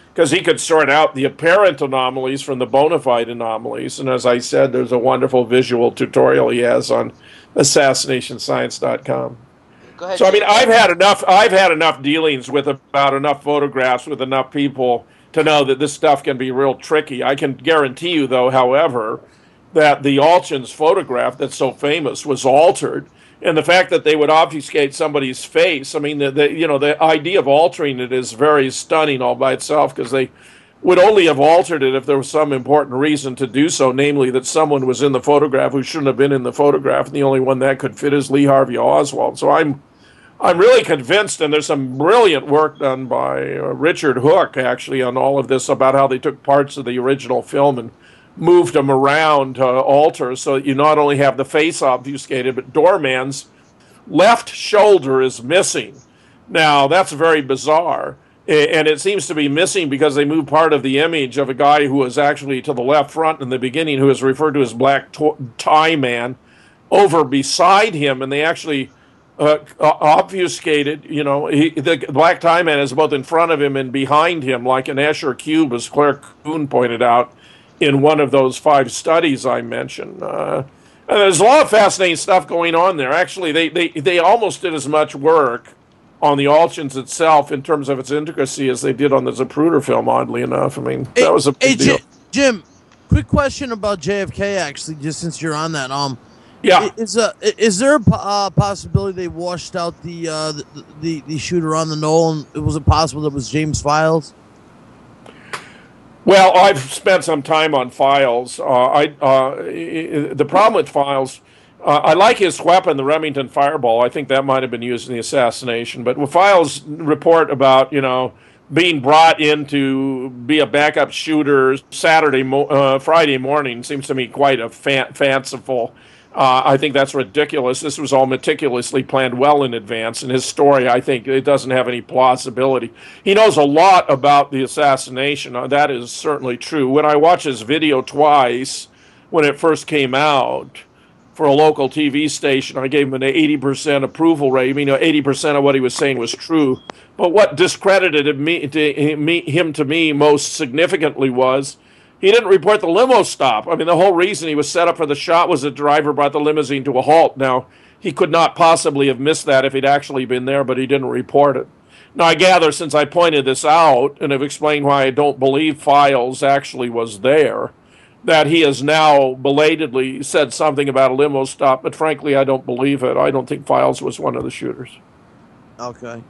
because he could sort out the apparent anomalies from the bona fide anomalies. And as I said, there's a wonderful visual tutorial he has on assassination science dot com.
Go ahead,
So I mean,
Jim.
I've had enough. I've had enough dealings with about enough photographs with enough people to know that this stuff can be real tricky. I can guarantee you, though, however, that the Alchins photograph that's so famous was altered, and the fact that they would obfuscate somebody's face. I mean, the, the you know the idea of altering it is very stunning all by itself, because they would only have altered it if there was some important reason to do so, namely that someone was in the photograph who shouldn't have been in the photograph, and the only one that could fit is Lee Harvey Oswald. So I'm I'm really convinced, and there's some brilliant work done by uh, Richard Hook, actually, on all of this, about how they took parts of the original film and moved them around to alter, so that you not only have the face obfuscated, but Doorman's left shoulder is missing. Now, that's very bizarre, and it seems to be missing because they moved part of the image of a guy who was actually to the left front in the beginning, who is referred to as Black Tie Man, over beside him, and they actually Uh, obfuscated, you know, he, the Black Tie Man is both in front of him and behind him, like an Escher cube, as Claire Kuhn pointed out in one of those five studies I mentioned. Uh, and there's a lot of fascinating stuff going on there. Actually, they, they, they almost did as much work on the Alchins itself in terms of its intricacy as they did on the Zapruder film, oddly enough. I mean, that
Hey,
was a
hey,
big deal.
Jim, Jim, quick question about J F K, actually, just since you're on that. Um,
Yeah.
Is uh, is there a po- uh, possibility they washed out the, uh, the the the shooter on the knoll? And was it possible that it was James Files?
Well, I've spent some time on Files. Uh, I uh, the problem with Files, uh, I like his weapon, the Remington Fireball. I think that might have been used in the assassination. But with Files' report about, you know, being brought in to be a backup shooter Saturday, mo- uh, Friday morning seems to me quite a fa- fanciful. Uh, I think that's ridiculous. This was all meticulously planned well in advance, and his story, I think, it doesn't have any plausibility. He knows a lot about the assassination. Uh, that is certainly true. When I watched his video twice, when it first came out, for a local T V station, I gave him an eighty percent approval rate. I mean, eighty percent of what he was saying was true. But what discredited me, to, me, him to me most significantly was he didn't report the limo stop. I mean, the whole reason he was set up for the shot was the driver brought the limousine to a halt. Now, he could not possibly have missed that if he'd actually been there, but he didn't report it. Now, I gather, since I pointed this out and have explained why I don't believe Files actually was there, that he has now belatedly said something about a limo stop, but frankly, I don't believe it. I don't think Files was one of the shooters.
Okay.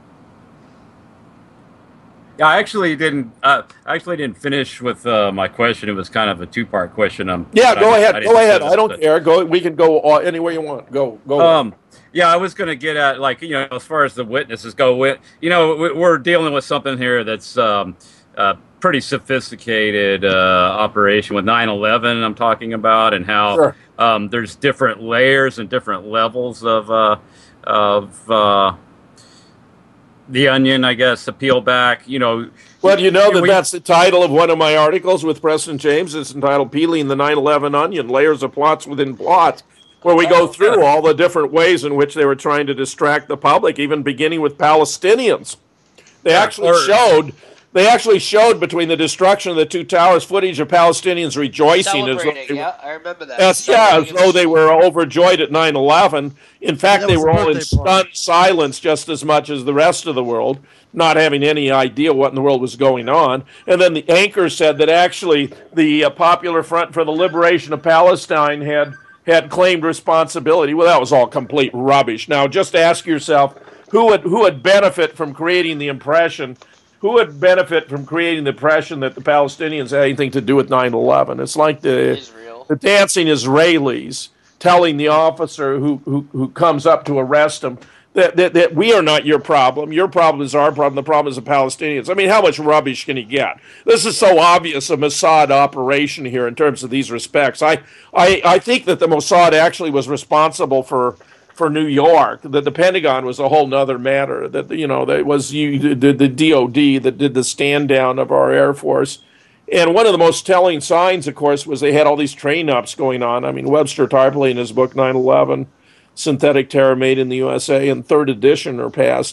Yeah, I actually didn't. Uh, I actually didn't finish with uh, my question. It was kind of a two-part question. Um,
Yeah,
but
go
I-
ahead.
I
Go
didn't
ahead.
finish,
I don't
but-
care. Go. We can go all, anywhere you want. Go. Go.
Um, yeah, I was going to get at, like, you know, as far as the witnesses go, we, you know, we- we're dealing with something here that's um, uh, pretty sophisticated uh, operation with nine eleven. I'm talking about, and how
Sure.
um, there's different layers and different levels of uh, of uh, the onion, I guess, to peel back. You know.
Well, you know that
we-
that's the title of one of my articles with Preston James. It's entitled "Peeling the nine eleven Onion: Layers of Plots Within Plots," where we go through all the different ways in which they were trying to distract the public, even beginning with Palestinians. They
Yeah,
actually
or-
showed. They actually showed between the destruction of the two towers footage of Palestinians rejoicing as though
Celebrating,
they were-
yeah, I remember that.
Yes, yeah, as
Celebrating
though they were overjoyed at nine eleven. In fact,
That
they
was
were
the
all in
birthday party.
stunned silence just as much as the rest of the world, not having any idea what in the world was going on. And then the anchor said that actually the uh, Popular Front for the Liberation of Palestine had had claimed responsibility. Well, that was all complete rubbish. Now, just ask yourself, who would who would benefit from creating the impression Who would benefit from creating the impression that the Palestinians had anything to do with nine eleven? It's like the,
Israel.
the dancing Israelis telling the officer who, who, who comes up to arrest him that, that, that we are not your problem. Your problem is our problem. The problem is the Palestinians. I mean, how much rubbish can he get? This is so obvious a Mossad operation here in terms of these respects. I, I, I think that the Mossad actually was responsible for for New York, that the Pentagon was a whole nother matter, that, you know, that it was you, the, the D O D that did the stand down of our Air Force. And one of the most telling signs, of course, was they had all these train ups going on. I mean, Webster Tarpley in his book nine eleven, Synthetic Terror Made in the U S A, and third edition are passed.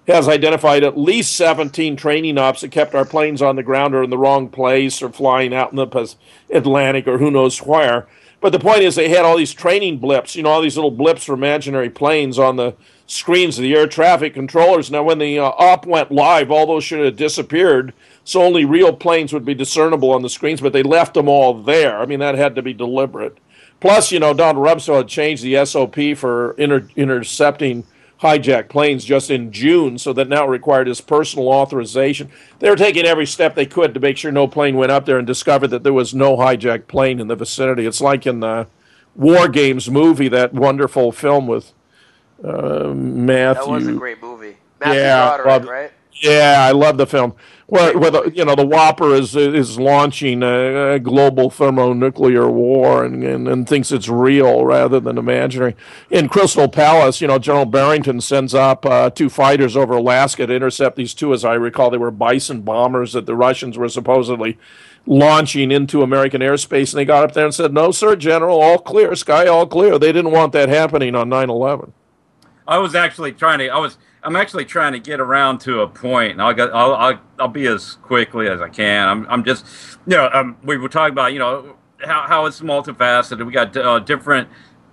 has identified at least seventeen training ops that kept our planes on the ground or in the wrong place or flying out in the Atlantic or who knows where. But the point is they had all these training blips, you know, all these little blips for imaginary planes on the screens of the air traffic controllers. Now, when the uh, op went live, all those should have disappeared, so only real planes would be discernible on the screens, but they left them all there. I mean, that had to be deliberate. Plus, you know, Donald Rumsfeld had changed the S O P for inter- intercepting hijacked planes just in June, so that now required his personal authorization. They were taking every step they could to make sure no plane went up there and discovered that there was no hijacked plane in the vicinity. It's like in the War Games movie, that wonderful film with uh, Matthew.
That was a great movie. Matthew
yeah,
Broderick,
well,
right?
Yeah, I love the film. Where, where the, you know, the Whopper is is launching a, a global thermonuclear war and, and, and thinks it's real rather than imaginary. In Crystal Palace, you know, General Barrington sends up uh, two fighters over Alaska to intercept these two, as I recall, they were Bison bombers that the Russians were supposedly launching into American airspace. And they got up there and said, no, sir, General, all clear, sky all clear. They didn't want that happening on nine eleven.
I was actually trying to, I was, I'm actually trying to get around to a point, and I'll, get, I'll, I'll, I'll be as quickly as I can. I'm, I'm just, you know, um, we were talking about, you know, how, how it's multifaceted. We got uh, different,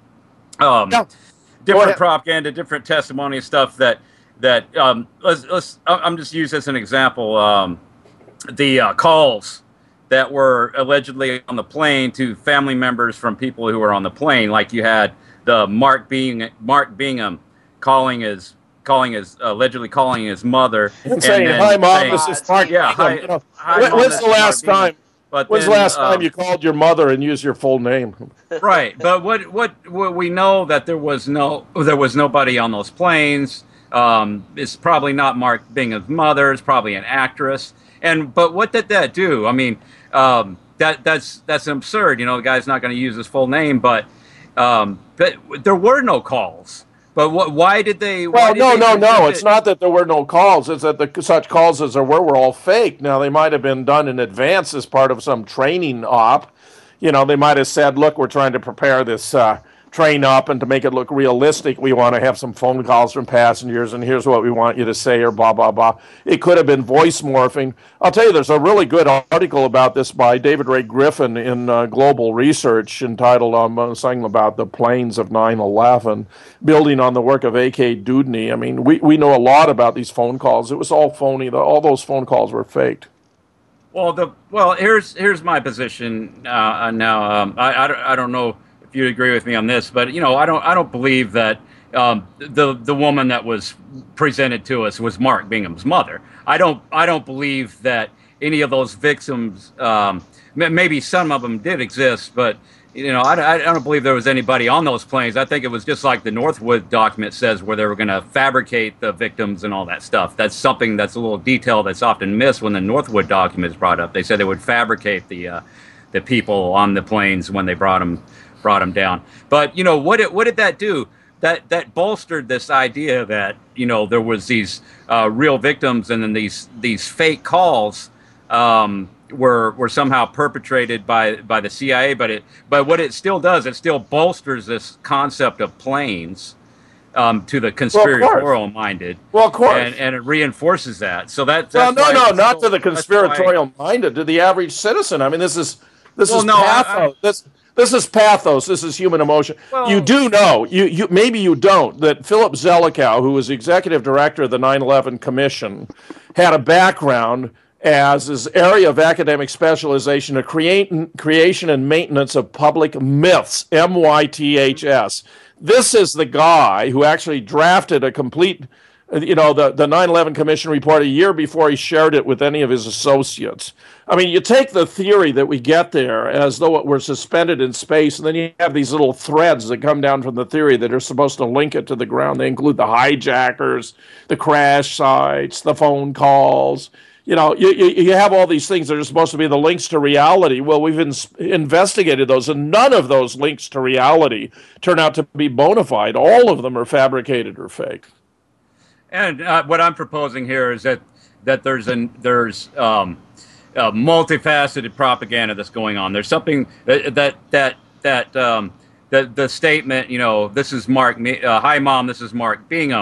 um,
Yeah.
different propaganda, different testimony and stuff that, that, um, let's, let's, I'm just use as an example, um, the uh, calls that were allegedly on the plane to family members from people who were on the plane. Like you had the Mark Bing, Mark Bingham calling his, calling his, allegedly calling his mother.
And saying, hi, Mom,
saying,
this is Mark.
yeah, hi,
You know,
hi,
when-
Mom,
when's
this
the
is
last
Mark
time?
Bingham. But
When's
then,
the last time
um,
you called your mother and used your full name?
Right, but what, what what we know that there was no there was nobody on those planes. Um, it's probably not Mark Bingham's mother. It's probably an actress. And but what did that do? I mean, um, that that's that's absurd. You know, the guy's not going to use his full name, but um, but there were no calls. But what? Why did they?
Well,
why did
no,
they
no, no.
present
It's
it?
not that there were no calls. It's that the such calls as there were were all fake. Now, they might have been done in advance as part of some training op. You know, they might have said, look, we're trying to prepare this uh, train up, and to make it look realistic, we want to have some phone calls from passengers, and here's what we want you to say, or blah, blah, blah. It could have been voice morphing. I'll tell you, there's a really good article about this by David Ray Griffin in uh, Global Research entitled um, uh, something about the planes of nine eleven, building on the work of A K Dudney. I mean, we, we know a lot about these phone calls. It was all phony. The, all those phone calls were faked.
Well, the well here's here's my position uh, now. Um, I, I don't, I don't know if you agree with me on this, but you know I don't I don't believe that um, the the woman that was presented to us was Mark Bingham's mother. I don't I don't believe that any of those victims. Um, maybe some of them did exist, but you know I, I don't believe there was anybody on those planes. I think it was just like the Northwood document says, where they were going to fabricate the victims and all that stuff. That's something that's a little detail that's often missed when the Northwood document is brought up. They said they would fabricate the uh, the people on the planes when they brought them brought them down. But you know what? Did, what did that do? That that bolstered this idea that you know there was these uh, real victims, and then these these fake calls. Um, were were somehow perpetrated by by the C I A, but it but what it still does, it still bolsters this concept of planes um, to the conspiratorial minded.
Well, of course.
And, and it reinforces that. So that
Well,
that's
no,
why
no,
it's
not
so-
to the
that's why-
conspiratorial minded, to the average citizen. I mean, this is this
Well,
is
no, I-
pathos. this this is pathos. This is human emotion.
Well-
you do know, you you maybe you don't, that Philip Zelikow, who was the executive director of the nine eleven Commission, had a background as his area of academic specialization of create, creation and maintenance of public myths, M Y T H S. This is the guy who actually drafted a complete, you know, the, the nine eleven Commission report a year before he shared it with any of his associates. I mean, you take the theory that we get there as though it were suspended in space, and then you have these little threads that come down from the theory that are supposed to link it to the ground. They include the hijackers, the crash sites, the phone calls. You know, you, you, you have all these things that are supposed to be the links to reality. Well, we've in, investigated those, and none of those links to reality turn out to be bona fide. All of them are fabricated or fake.
And uh, what I'm proposing here is that that there's an there's um, uh, multifaceted propaganda that's going on. There's something that that that that um, the the statement, you know, this is Mark. Uh, Hi, Mom. This is Mark Bingham.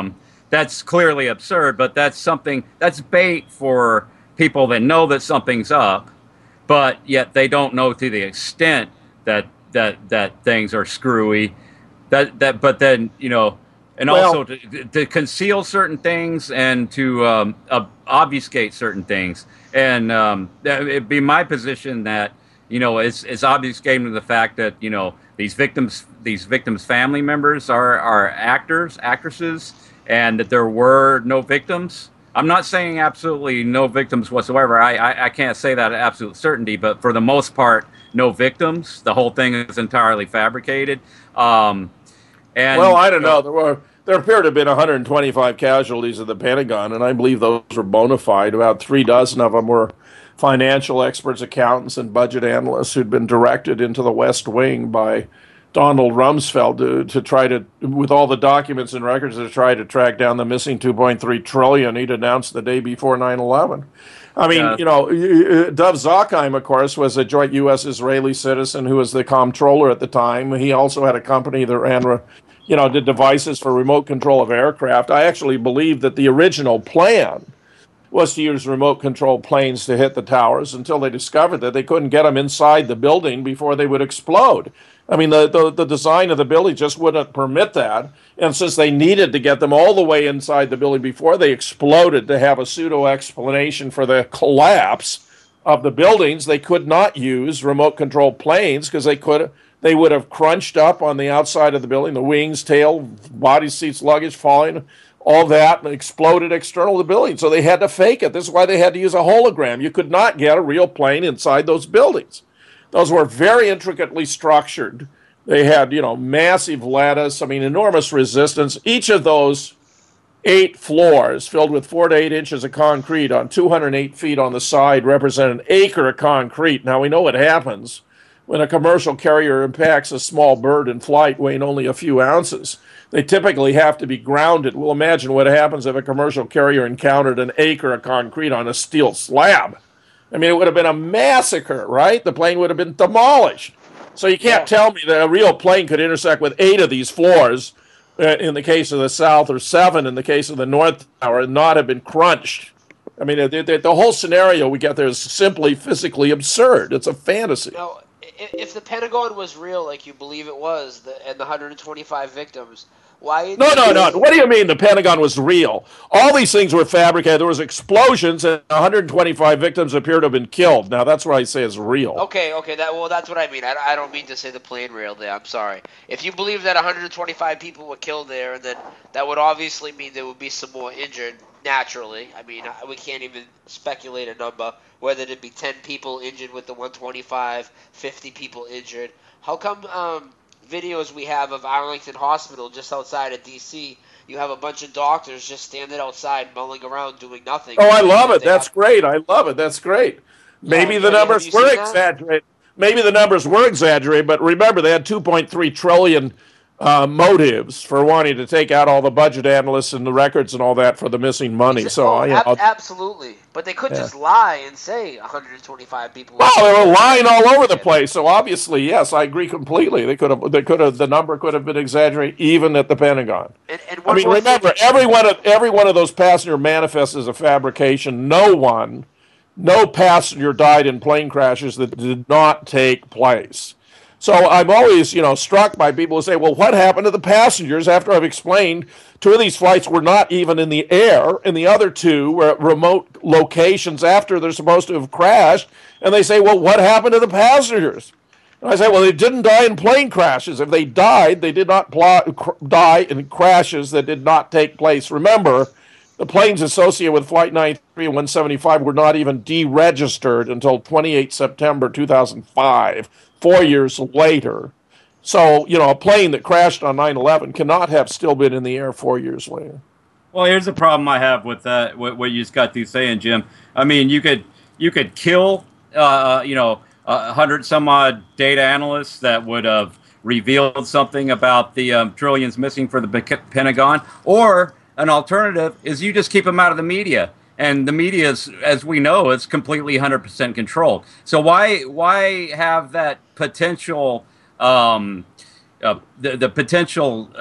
that's clearly absurd. But that's something that's bait for people that know that something's up, but yet they don't know to the extent that that that things are screwy. That that, but then you know. And
Well,
also to, to conceal certain things and to um, ob- obfuscate certain things. And um, that- it'd be my position that, you know, it's, it's obfuscating the fact that, you know, these victims, these victims' family members are, are actors, actresses, and that there were no victims. I'm not saying absolutely no victims whatsoever. I, I, I can't say that at absolute certainty, but for the most part, no victims. The whole thing is entirely fabricated. Um, And,
well, I don't know. There were there appear to have been one hundred twenty-five casualties at the Pentagon, and I believe those were bona fide. About three dozen of them were financial experts, accountants, and budget analysts who'd been directed into the West Wing by Donald Rumsfeld to, to try to, with all the documents and records, to try to track down the missing two point three trillion he'd announced the day before nine eleven. I mean,
Yeah.
you know, Dov Zakheim, of course, was a joint U S Israeli citizen who was the comptroller at the time. He also had a company that ran, you know, did devices for remote control of aircraft. I actually believe that the original plan was to use remote control planes to hit the towers until they discovered that they couldn't get them inside the building before they would explode. I mean, the, the, the design of the building just wouldn't permit that. And since they needed to get them all the way inside the building before they exploded to have a pseudo explanation for the collapse of the buildings, they could not use remote control planes because they could they would have crunched up on the outside of the building, the wings, tail, body, seats, luggage falling, all that, and exploded external to the building. So they had to fake it. This is why they had to use a hologram. You could not get a real plane inside those buildings. Those were very intricately structured. They had, you know, massive lattice, I mean, enormous resistance. Each of those eight floors filled with four to eight inches of concrete on two hundred eight feet on the side represent an acre of concrete. Now, we know what happens when a commercial carrier impacts a small bird in flight weighing only a few ounces. They typically have to be grounded. Well, imagine what happens if a commercial carrier encountered an acre of concrete on a steel slab. I mean, it would have been a massacre, right? The plane would have been demolished. So you can't tell me that a real plane could intersect with eight of these floors uh, in the case of the South, or seven in the case of the North Tower, and not have been crunched. I mean, it, it, the whole scenario we get there is simply physically absurd. It's a fantasy.
No, i- if the Pentagon was real, like you believe it was, the, and the one hundred twenty-five victims, why?
No, no, no. What do you mean the Pentagon was real? All these things were fabricated. There was explosions, and one hundred twenty-five victims appear to have been killed. Now, that's what I say is real.
Okay, okay, that well, that's what I mean. I, I don't mean to say the plane real there. I'm sorry. If you believe that one hundred twenty-five people were killed there, and then that would obviously mean there would be some more injured. Naturally, I mean, we can't even speculate a number whether it'd be ten people injured with the one twenty-five, fifty people injured. How come um, videos we have of Arlington Hospital just outside of D C, you have a bunch of doctors just standing outside mulling around doing nothing?
Oh, I love it.
They
That's
have-
great. I love it. That's great. Maybe
Yeah,
the
have you-
numbers
have you
were
seen that?
exaggerated. Maybe the numbers were exaggerated, but remember, they had two point three trillion uh, motives for wanting to take out all the budget analysts and the records and all that for the missing money. So,
Oh,
you
ab-
know,
absolutely. But they could
Yeah.
just lie and say one hundred twenty-five people.
well, they were lying all over the place. So obviously, yes, I agree completely. They could have, they could have, the number could have been exaggerated even at the Pentagon.
And, and
I
one
mean,
more
remember,
thing-
every one of every one of those passenger manifests is a fabrication. No one, no passenger died in plane crashes that did not take place. So I'm always, you know, struck by people who say, well, what happened to the passengers after I've explained two of these flights were not even in the air and the other two were at remote locations after they're supposed to have crashed. And they say, well, what happened to the passengers? And I say, well, they didn't die in plane crashes. If they died, they did not pl- cr- die in crashes that did not take place. Remember, the planes associated with Flight ninety-three and one seventy-five were not even deregistered until twenty-eighth September two thousand five, four years later. So, you know, a plane that crashed on nine eleven cannot have still been in the air four years later.
Well, here's the problem I have with that. What, what you just got through saying, Jim. I mean, you could you could kill, uh, you know, a hundred some odd data analysts that would have revealed something about the um, trillions missing for the Pentagon, or an alternative is you just keep them out of the media. And the media, is, as we know, is completely one hundred percent controlled. So why why have that potential, um, uh, the, the potential uh,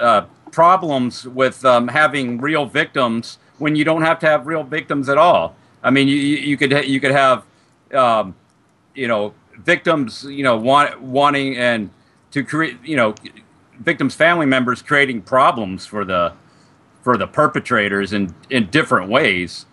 problems with um, having real victims when you don't have to have real victims at all. I mean, you you could you could have um, you know victims you know want, wanting and to create you know victims' family members creating problems for the for the perpetrators in in different ways.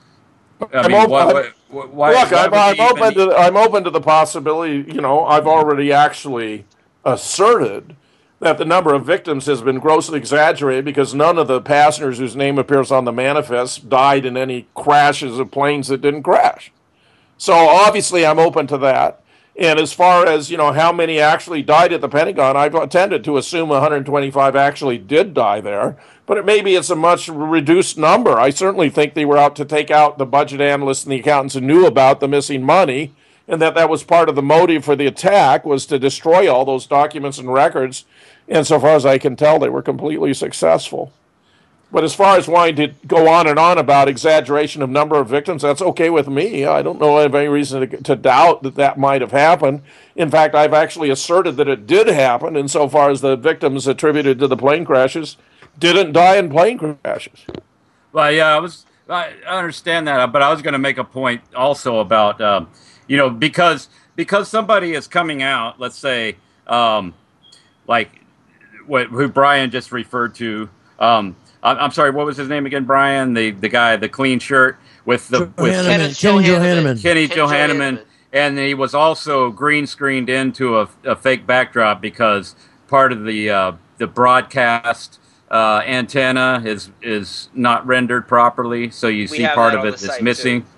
I mean,
I'm
why,
open,
why, why,
look,
why
I'm, I'm
would they
open
even-
to I'm open to the possibility. You know, I've already actually asserted that the number of victims has been grossly exaggerated because none of the passengers whose name appears on the manifest died in any crashes of planes that didn't crash. So obviously, I'm open to that. And as far as you know, how many actually died at the Pentagon, I've tended to assume one hundred twenty-five actually did die there. But it, maybe it's a much reduced number. I certainly think they were out to take out the budget analysts and the accountants who knew about the missing money, and that that was part of the motive for the attack was to destroy all those documents and records. And so far as I can tell, they were completely successful. But as far as wanting to go on and on about exaggeration of number of victims, that's okay with me. I don't know of any reason to, to doubt that that might have happened. In fact, I've actually asserted that it did happen insofar as the victims attributed to the plane crashes didn't die in plane crashes.
Well, yeah, I was. I understand that, but I was going to make a point also about, um, you know, because because somebody is coming out, let's say, um, like what who Brian just referred to. Um, I'm, I'm sorry, what was his name again, Brian? The the guy, the clean shirt with the with
Johanneman,
Kenneth
Kenny
Johanneman.
Johanneman.
Kenny
Ken
Johanneman,
Johanneman.
and he was also green screened into a, a fake backdrop because part of the uh, the broadcast uh, antenna is is not rendered properly, so you
We
see
have
part
that
of
on
it
the
is
site,
missing.
too.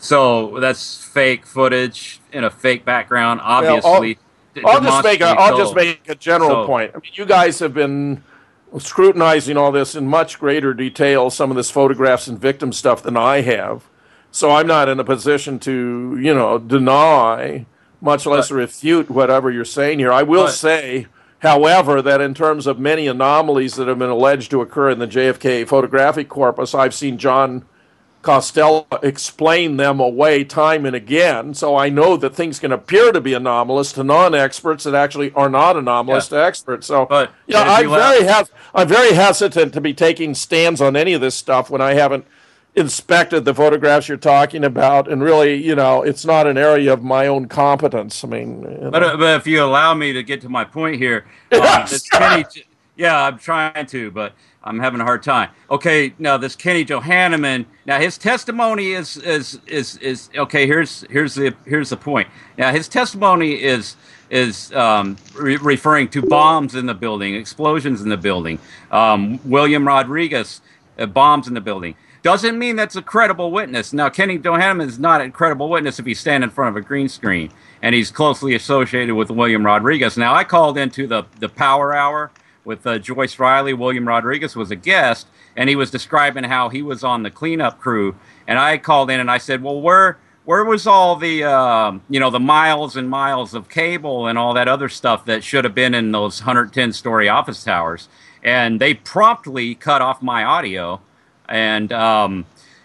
So that's fake footage in a fake background,
I'll-
obviously. d-
I'll just make a
demonstrably
I'll just
so.
make a general
So-
point. I mean, you guys have been scrutinizing all this in much greater detail, some of this photographs and victim stuff than I have. So I'm not in a position to, you know, deny, much less
But-
refute whatever you're saying here. I will
But-
say, however, that in terms of many anomalies that have been alleged to occur in the J F K photographic corpus, I've seen John Costello explain them away time and again. So I know that things can appear to be anomalous to non-experts that actually are not anomalous
Yeah.
to experts. So
But
yeah,
if
I'm
you allow-
very hes- I'm very hesitant to be taking stands on any of this stuff when I haven't inspected the photographs you're talking about, and really, you know, it's not an area of my own competence. I mean, you know.
But, uh, but if you allow me to get to my point here, um,
Yes.
this Kenny, yeah, I'm trying to, but I'm having a hard time. Okay, now this Kenny Johanneman, now his testimony is is is is okay. Here's here's the here's the point. Now his testimony is is um, re- referring to bombs in the building, explosions in the building. Um, William Rodriguez, uh, bombs in the building. Doesn't mean that's a credible witness. Now, Kenny Johanneman is not a credible witness if he's standing in front of a green screen, and he's closely associated with William Rodriguez. Now, I called into the, the Power Hour with uh, Joyce Riley. William Rodriguez was a guest, and he was describing how he was on the cleanup crew. And I called in and I said, well, where where was all the, um, you know, the miles and miles of cable and all that other stuff that should have been in those one hundred ten story office towers? And they promptly cut off my audio. And um,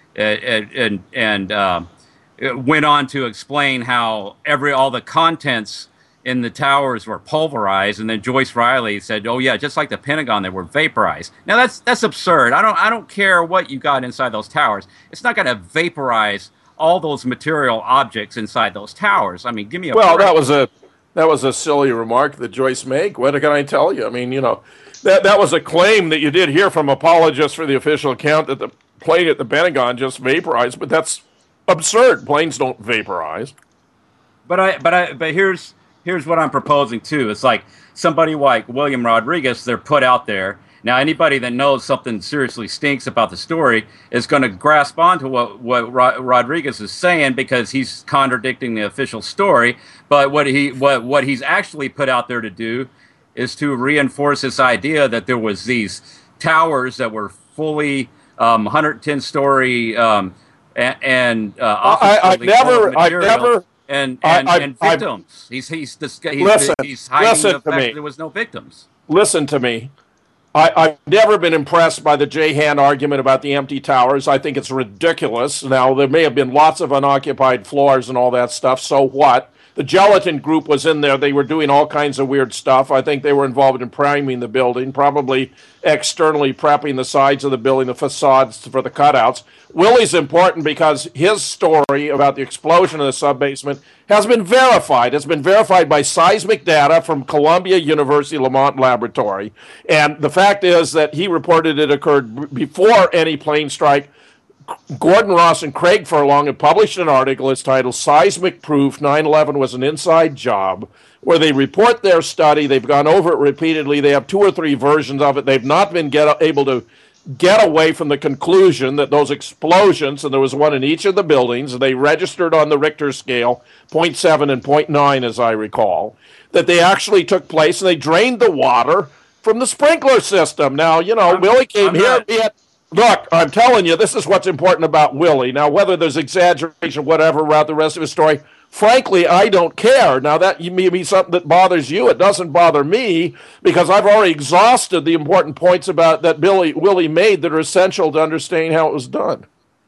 and and, and uh, it went on to explain how every all the contents in the towers were pulverized, and then Joyce Riley said, "Oh yeah, just like the Pentagon, they were vaporized." Now that's that's absurd. I don't I don't care what you got inside those towers. It's not going to vaporize all those material objects inside those towers. I mean, give me a
Well,
break.
that was a that was a silly remark that Joyce made. What can I tell you? I mean, you know, that that was a claim that you did hear from apologists for the official account that the plane at the Pentagon just vaporized, but that's absurd. Planes don't vaporize.
But I, but I, but here's here's what I'm proposing too. It's like somebody like William Rodriguez. They're put out there now. Anybody that knows something seriously stinks about the story is going to grasp onto what what Ro- Rodriguez is saying because he's contradicting the official story. But what he what what he's actually put out there to do is to reinforce this idea that there was these towers that were fully um, one hundred ten story um, and, and uh, office
I- I've
buildings full of
never- I've
material.
never-
And
I-
and,
I've-
and
I've-
victims. He's he's this guy. He's,
Listen,
he's hiding
listen
the
to
fact
me.
that there was no victims.
Listen to me. I, I've never been impressed by the J-Hand argument about the empty towers. I think it's ridiculous. Now, there may have been lots of unoccupied floors and all that stuff. So what? the gelatin group was in there. They were doing all kinds of weird stuff. I think they were involved in priming the building, probably externally prepping the sides of the building, the facades for the cutouts. Willie's important because his story about the explosion in the subbasement has been verified. It's been verified by seismic data from Columbia University Lamont Laboratory. And the fact is that he reported it occurred b- before any plane strike. Gordon Ross and Craig Furlong have published an article. It's titled Seismic Proof nine eleven Was an Inside Job, where they report their study. They've gone over it repeatedly. They have two or three versions of it. They've not been get, able to get away from the conclusion that those explosions, and there was one in each of the buildings, they registered on the Richter scale, zero point seven and zero point nine, as I recall, that they actually took place, and they drained the water from the sprinkler system. Now, you know,
I'm,
Willie came
I'm
here.
not-
He had, look, I'm telling you, this is what's important about Willie. Now, whether there's exaggeration, whatever, about the rest of his story, frankly, I don't care. Now, that may be something that bothers you. It doesn't bother me because I've already exhausted the important points about that Billy Willie made that are essential to understanding how it was done.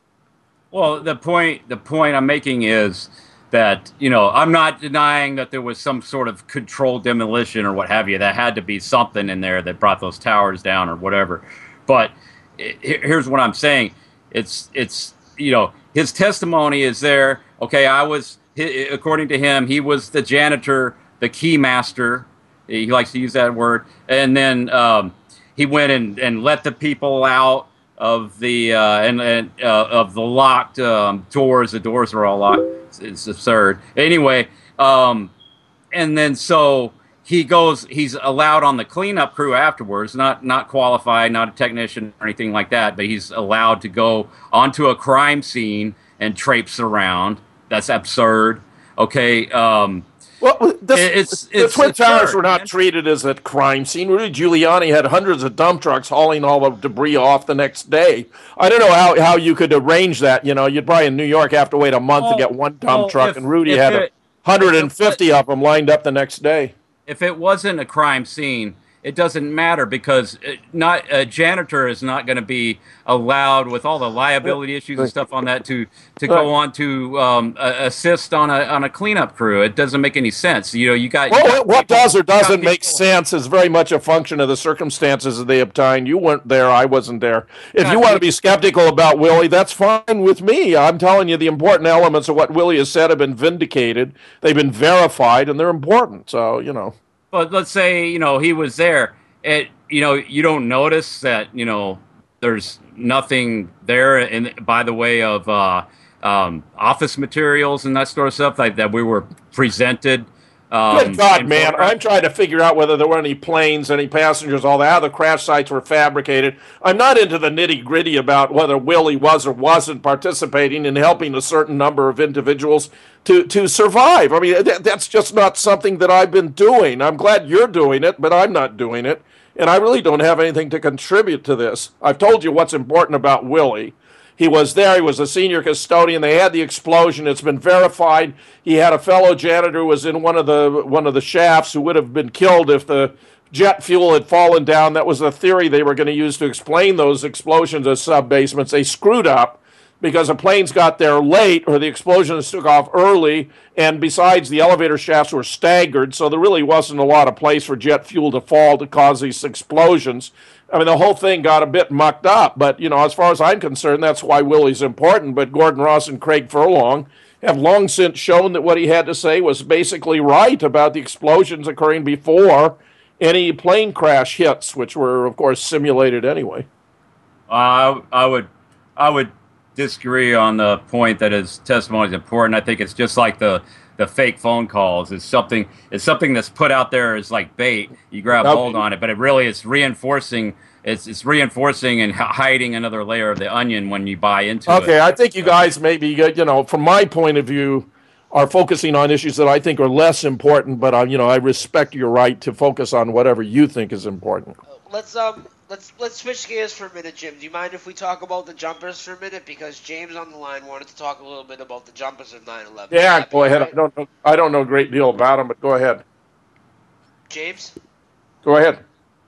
Well, the point the point I'm making is that, you know, I'm not denying that there was some sort of controlled demolition or what have you. That had to be something in there that brought those towers down or whatever. But it, here's what I'm saying. It's, it's you know, his testimony is there. Okay, I was, according to him, he was the janitor, the key master. He likes to use that word. And then um, he went and, and let the people out of the uh, and, and uh, of the locked um, doors. The doors were all locked. It's, it's absurd. Anyway, um, and then so he goes. He's allowed on the cleanup crew afterwards. Not not qualified, not a technician or anything like that. But he's allowed to go onto a crime scene and traipse around. That's absurd. Okay. Um,
Well, this,
It's-
the
it's
Twin Towers
absurd,
were not
man.
treated as a crime scene. Rudy Giuliani had hundreds of dump trucks hauling all the debris off the next day. I don't know how, how you could arrange that. You know, you'd probably in New York have to wait a month
Well,
to get one dump
well,
truck,
if-
and Rudy
if
had
it-
one hundred fifty of them lined up the next day.
If it wasn't a crime scene, it doesn't matter because it, not a janitor is not going to be allowed with all the liability issues and stuff on that to to go on to um, a, assist on a on a cleanup crew. It doesn't make any sense. You know, you got, you
Well,
got
what
people-
does or
you got
doesn't make
people-
sense is very much a function of the circumstances that they obtained. You weren't there. I wasn't there. If
Yeah,
you want to
you-
be skeptical about Willie, that's fine with me. I'm telling you the important elements of what Willie has said have been vindicated. They've been verified, and they're important. So, you know.
But let's say, you know, he was there. It, you know, you don't notice that, you know, there's nothing there in by the way of uh, um, office materials and that sort of stuff like that we were presented. Um,
Good God,
in
man.
photographs.
I'm trying to figure out whether there were any planes, any passengers, all that, how the crash sites were fabricated. I'm not into the nitty gritty about whether Willie was or wasn't participating in helping a certain number of individuals to, to survive. I mean, that, that's just not something that I've been doing. I'm glad you're doing it, but I'm not doing it. And I really don't have anything to contribute to this. I've told you what's important about Willie. He was there. He was a senior custodian. They had the explosion. It's been verified. He had a fellow janitor who was in one of the one of the shafts who would have been killed if the jet fuel had fallen down. That was the theory they were going to use to explain those explosions of sub-basements. They screwed up because the planes got there late or the explosions took off early, and besides, the elevator shafts were staggered, so there really wasn't a lot of place for jet fuel to fall to cause these explosions. I mean, the whole thing got a bit mucked up, but, you know, as far as I'm concerned, that's why Willie's important. But Gordon Ross and Craig Furlong have long since shown that what he had to say was basically right about the explosions occurring before any plane crash hits, which were, of course, simulated anyway.
Uh, I would, I would disagree on the point that his testimony is important. I think it's just like the the fake phone calls. It's something. It's something that's put out there as like bait. You grab
Okay.
hold on it, but it really is reinforcing. It's it's reinforcing and h- hiding another layer of the onion when you buy into it.
Okay, I think you guys maybe, you know, from my point of view, are focusing on issues that I think are less important, but, I, you know, I respect your right to focus on whatever you think is important.
Let's um let's let's switch gears for a minute, Jim. Do you mind if we talk about the jumpers for a minute? Because James on the line wanted to talk a little bit about the jumpers of nine eleven.
Yeah, go ahead. I don't know, I don't know a great deal about them, but go ahead.
James?
Go ahead.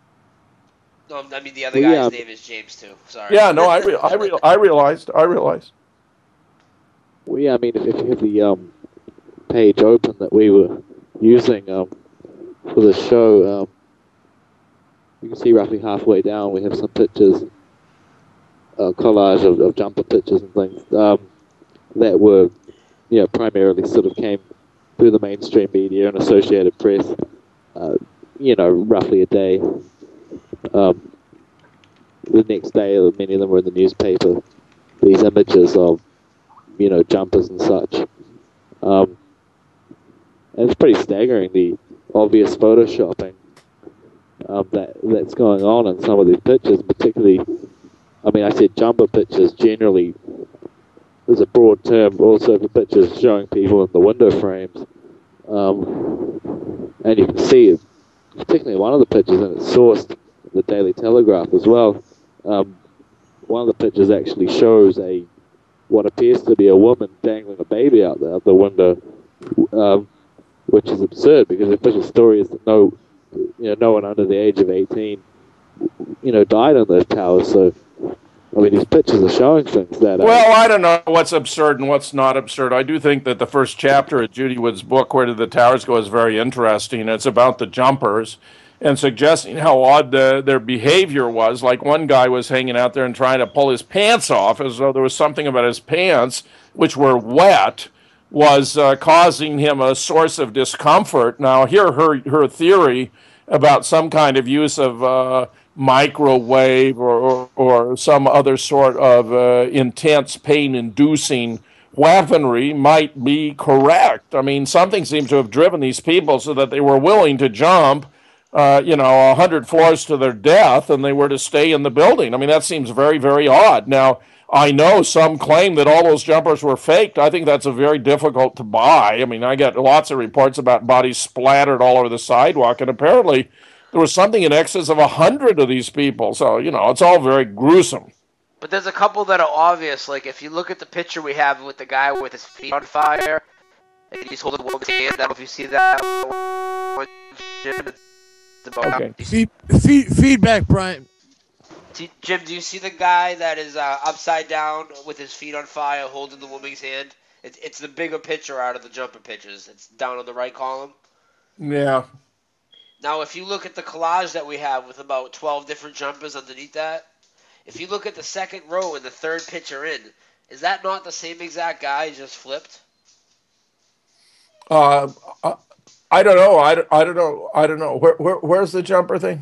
No, I mean the other
Well,
guy's
yeah.
name is James too. Sorry.
Yeah, no, I, re- I, re- I realized. I realized.
Well, yeah, I mean, if, if you have the um, page open that we were using um, for the show. Um, you can see roughly halfway down we have some pictures, a collage of, of jumper pictures and things um, that were, you know, primarily sort of came through the mainstream media and Associated Press, uh, you know, roughly a day. Um, the next day, many of them were in the newspaper, these images of, you know, jumpers and such. Um, and it's pretty staggering, the obvious photoshopping um, that that's going on in some of these pictures, particularly, I mean, I said jumper pictures generally is a broad term, also for pictures showing people in the window frames. Um, and you can see, particularly one of the pictures, and it's sourced the Daily Telegraph as well. Um, one of the pictures actually shows a what appears to be a woman dangling a baby out the, out the window, um, which is absurd because the official story is that no, you know, no one under the age of eighteen, you know, died on those towers. So, I mean, these pictures are showing things that.
Well, I don't know what's absurd and what's not absurd. I do think that the first chapter of Judy Wood's book, Where Did the Towers Go, is very interesting. It's about the jumpers and suggesting how odd the, their behavior was. Like one guy was hanging out there and trying to pull his pants off as though there was something about his pants, which were wet, was uh, causing him a source of discomfort. Now, here her her theory about some kind of use of uh, microwave or, or, or some other sort of uh, intense pain-inducing weaponry might be correct. I mean, something seems to have driven these people so that they were willing to jump Uh, you know, a hundred floors to their death, and they were to stay in the building. I mean, that seems very, very odd. Now, I know some claim that all those jumpers were faked. I think that's a very difficult to buy. I mean, I get lots of reports about bodies splattered all over the sidewalk, and apparently there was something in excess of a hundred of these people. So, you know, it's all very gruesome.
But there's a couple that are obvious. Like, if you look at the picture we have with the guy with his feet on fire, and he's holding the woman's hand. I don't know if you see that.
Okay.
Feed, feed, feedback, Brian.
Jim, do you see the guy that is uh, upside down with his feet on fire holding the woman's hand? It's, it's the bigger picture out of the jumper pictures. It's down on the right column.
Yeah.
Now, if you look at the collage that we have with about twelve different jumpers underneath that, if you look at the second row and the third picture in, is that not the same exact guy just flipped?
Uh, uh I don't know. I don't, I don't know. I don't know. Where, where where's the jumper thing?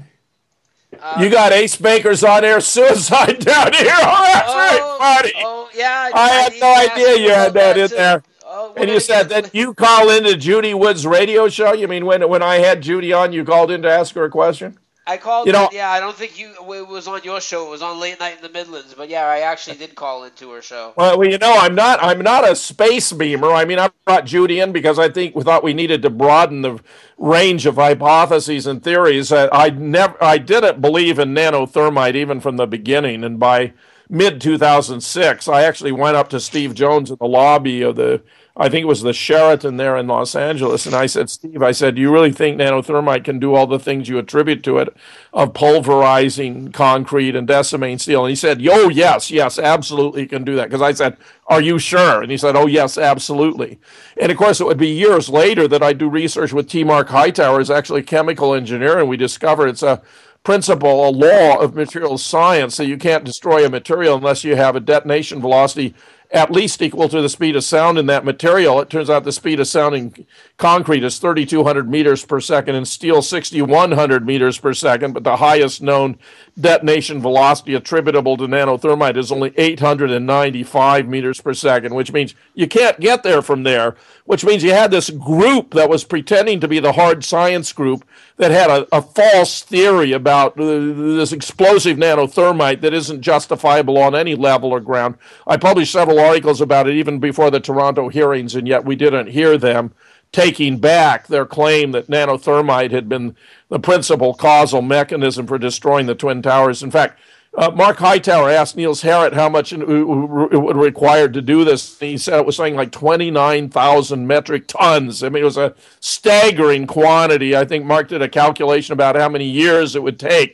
Uh, you got Ace Baker's on air suicide down here. Oh, that's
oh,
right, buddy.
Oh, yeah.
I, I had no idea you had that in too. there.
Oh,
and you said that you call into Judy Wood's radio show? You mean when when I had Judy on, you called in to ask her a question?
I called
you
in,
know,
yeah, I don't think you it was on your show. It was on Late Night in the Midlands. But yeah, I actually did call into her show.
Well, well, you know, I'm not I'm not a space beamer. I mean, I brought Judy in because I think we thought we needed to broaden the range of hypotheses and theories. Uh, I never I didn't believe in nanothermite even from the beginning, and by mid two thousand six, I actually went up to Steve Jones in the lobby of the I think it was the Sheraton there in Los Angeles. And I said, Steve, I said, do you really think nanothermite can do all the things you attribute to it of pulverizing concrete and decimating steel? And he said, oh, yes, yes, absolutely can do that. Because I said, are you sure? And he said, oh, yes, absolutely. And of course, it would be years later that I do research with T. Mark Hightower, who's actually a chemical engineer, and we discovered it's a principle, a law of materials science, that you can't destroy a material unless you have a detonation velocity at least equal to the speed of sound in that material. It turns out the speed of sound in concrete is thirty-two hundred meters per second and steel sixty-one hundred meters per second, but the highest known detonation velocity attributable to nanothermite is only eight hundred ninety-five meters per second, which means you can't get there from there, which means you had this group that was pretending to be the hard science group that had a, a false theory about uh, this explosive nanothermite that isn't justifiable on any level or ground. I published several articles about it even before the Toronto hearings, and yet we didn't hear them taking back their claim that nanothermite had been the principal causal mechanism for destroying the Twin Towers. In fact, uh, Mark Hightower asked Niels Harrit how much it would require to do this. He said it was something like twenty-nine thousand metric tons. I mean, it was a staggering quantity. I think Mark did a calculation about how many years it would take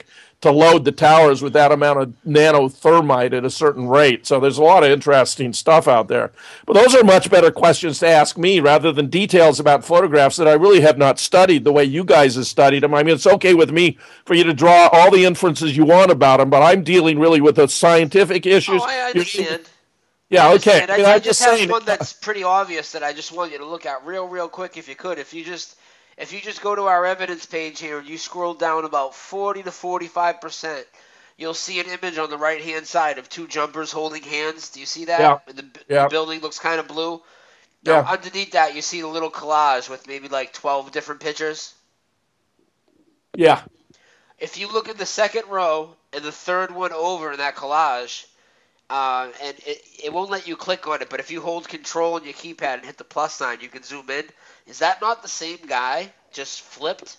to load the towers with that amount of nanothermite at a certain rate. So there's a lot of interesting stuff out there. But those are much better questions to ask me rather than details about photographs that I really have not studied the way you guys have studied them. I mean, it's okay with me for you to draw all the inferences you want about them, but I'm dealing really with the scientific issues.
Oh, I understand.
Yeah,
I
okay.
understand. I,
I mean,
I
I'm
just
just
have
saying.
one that's pretty obvious that I just want you to look at real, real quick if you could. If you just if you just go to our evidence page here and you scroll down about forty to forty-five percent, you'll see an image on the right-hand side of two jumpers holding hands. Do you see that?
Yeah.
And the,
Yeah.
the building looks kind of blue. Now,
Yeah.
underneath that, you see the little collage with maybe like twelve different pictures.
Yeah.
If you look at the second row and the third one over in that collage, uh, and it, it won't let you click on it, but if you hold control on your keypad and hit the plus sign, you can zoom in. Is that not the same guy, just flipped?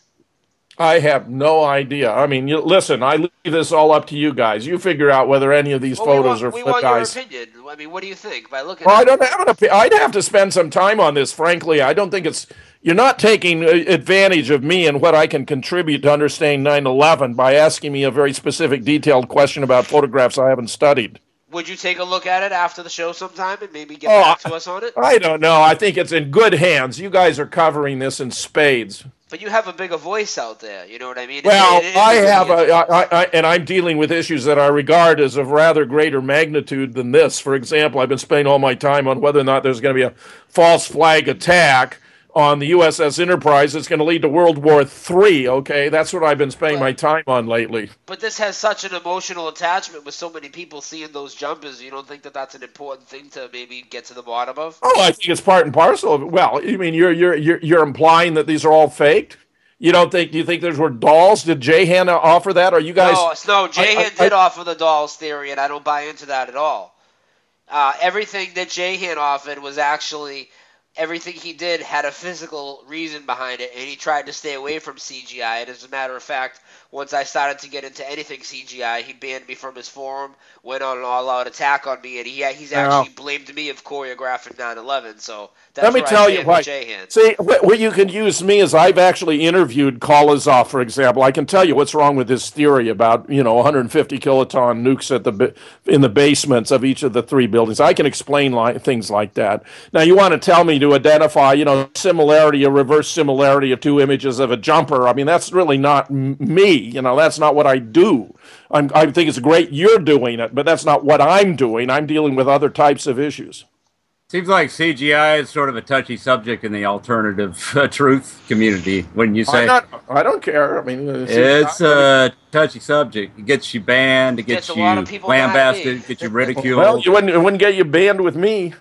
I have no idea. I mean, you, listen, I leave this all up to you guys. You figure out whether any of these
Well,
photos
we want,
are
we
flip
want
guys.
your opinion. I mean, what do you think by looking
Well,
at
I don't
it?
have an opinion. I'd have to spend some time on this, frankly. I don't think it's. You're not taking uh, advantage of me and what I can contribute to understanding nine eleven by asking me a very specific, detailed question about photographs I haven't studied.
Would you take a look at it after the show sometime and maybe get
Oh,
back to us on it?
I don't know. I think it's in good hands. You guys are covering this in spades.
But you have a bigger voice out there. You know what I mean?
Well,
It- it- it
I
is
have
really
a, I, I, and I'm dealing with issues that I regard as of rather greater magnitude than this. For example, I've been spending all my time on whether or not there's going to be a false flag attack on the U S S Enterprise that's going to lead to World War Three. Okay, that's what I've been spending my time on lately.
But this has such an emotional attachment with so many people seeing those jumpers. You don't think that that's an important thing to maybe get to the bottom of?
Oh, I think it's part and parcel of it. Well, you mean you're you're you're, you're implying that these are all faked? You don't think? Do you think those were dolls? Did Jay Hanna offer that? Or you guys?
No, no. Jay
I- I-
did
I-
offer the dolls theory, and I don't buy into that at all. Uh, everything that Jahan offered was actually everything he did had a physical reason behind it, and he tried to stay away from C G I. And as a matter of fact, once I started to get into anything C G I, he banned me from his forum, went on an all-out attack on me, and he he's actually
Now-
blamed me of choreographing nine eleven. So that's
Let me
where
tell
I
you
stand
why.
with Jahan.
See, what, what you can use me is I've actually interviewed Kolazov, for example. I can tell you what's wrong with his theory about, you know, one hundred fifty kiloton nukes at the ba- in the basements of each of the three buildings. I can explain li- things like that. Now, you want to tell me to identify, you know, similarity, a reverse similarity of two images of a jumper. I mean, that's really not m- me. You know, that's not what I do. I'm, I think it's great you're doing it, but that's not what I'm doing. I'm dealing with other types of issues.
Seems like C G I is sort of a touchy subject in the alternative uh, truth community, wouldn't you say?
I'm not, I don't care. I mean, it's,
It's a touchy subject. It gets you banned, it gets,
Gets a
you
lot of people mad at me.
lambasted, it gets you ridiculed.
well, you wouldn't, it wouldn't get you banned with me.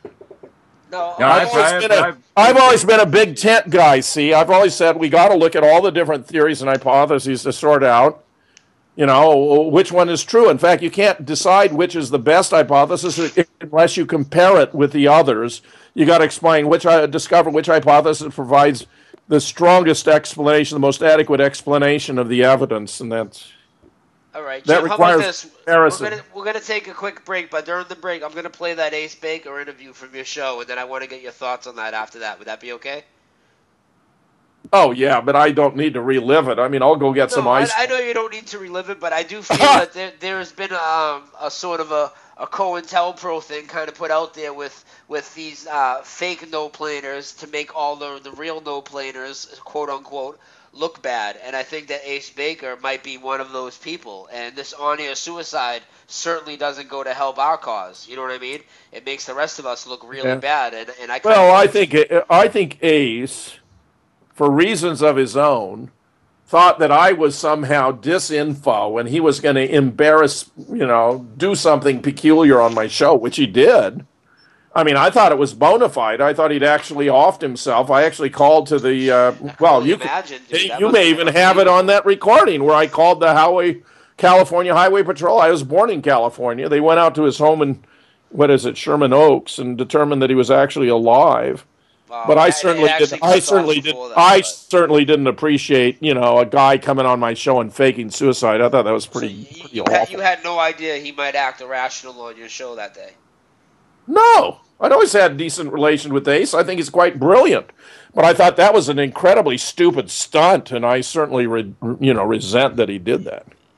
No,
No,
I've,
I've-
always
I've-
been a,
I've-
I've always been a big tent guy, see. I've always said we got to look at all the different theories and hypotheses to sort out, you know, which one is true. In fact, you can't decide which is the best hypothesis unless you compare it with the others. You got to explain which, uh, discover which hypothesis provides the strongest explanation, the most adequate explanation of the evidence, and that's...
All right,
That
Jim, how about
requires
this? We're
comparison.
gonna we're gonna take a quick break, but during the break, I'm gonna play that Ace Baker interview from your show, and then I want to get your thoughts on that after that. Would that be okay?
Oh, yeah, but I don't need to relive it. I mean, I'll go get some
No, I,
ice.
I know you don't need to relive it, but I do feel that there there has been um, a sort of a a COINTELPRO thing kind of put out there with with these uh, fake no planers to make all the the real no planers, quote unquote, look bad. And I think that Ace Baker might be one of those people. And this on-air suicide certainly doesn't go to help our cause. You know what I mean? It makes the rest of us look really
Yeah.
bad. And and I
Well, I think I think Ace, for reasons of his own, thought that I was somehow disinfo and he was going to embarrass, you know, do something peculiar on my show, which he did. I mean, I thought it was bona fide. I thought he'd actually offed himself. I actually called to the, uh, well,
only
you can,
imagine, dude. That
you
must
may
have
even
been
have it
unbelievable.
on that recording where I called the highway, California Highway Patrol. I was born in California. They went out to his home in, what is it, Sherman Oaks, and determined that he was actually alive.
Wow,
But I
it- it
certainly
actually
didn't. I
cuts off
certainly did.
before that,
I
but-
certainly didn't appreciate, you know, a guy coming on my show and faking suicide. I thought that was
So
pretty,
you,
pretty
you, had,
awful.
you had no idea he might act irrational on your show that day.
No, I'd always had a decent relation with Ace. I think he's quite brilliant, but I thought that was an incredibly stupid stunt, and I certainly, re, you know, resent that he did that.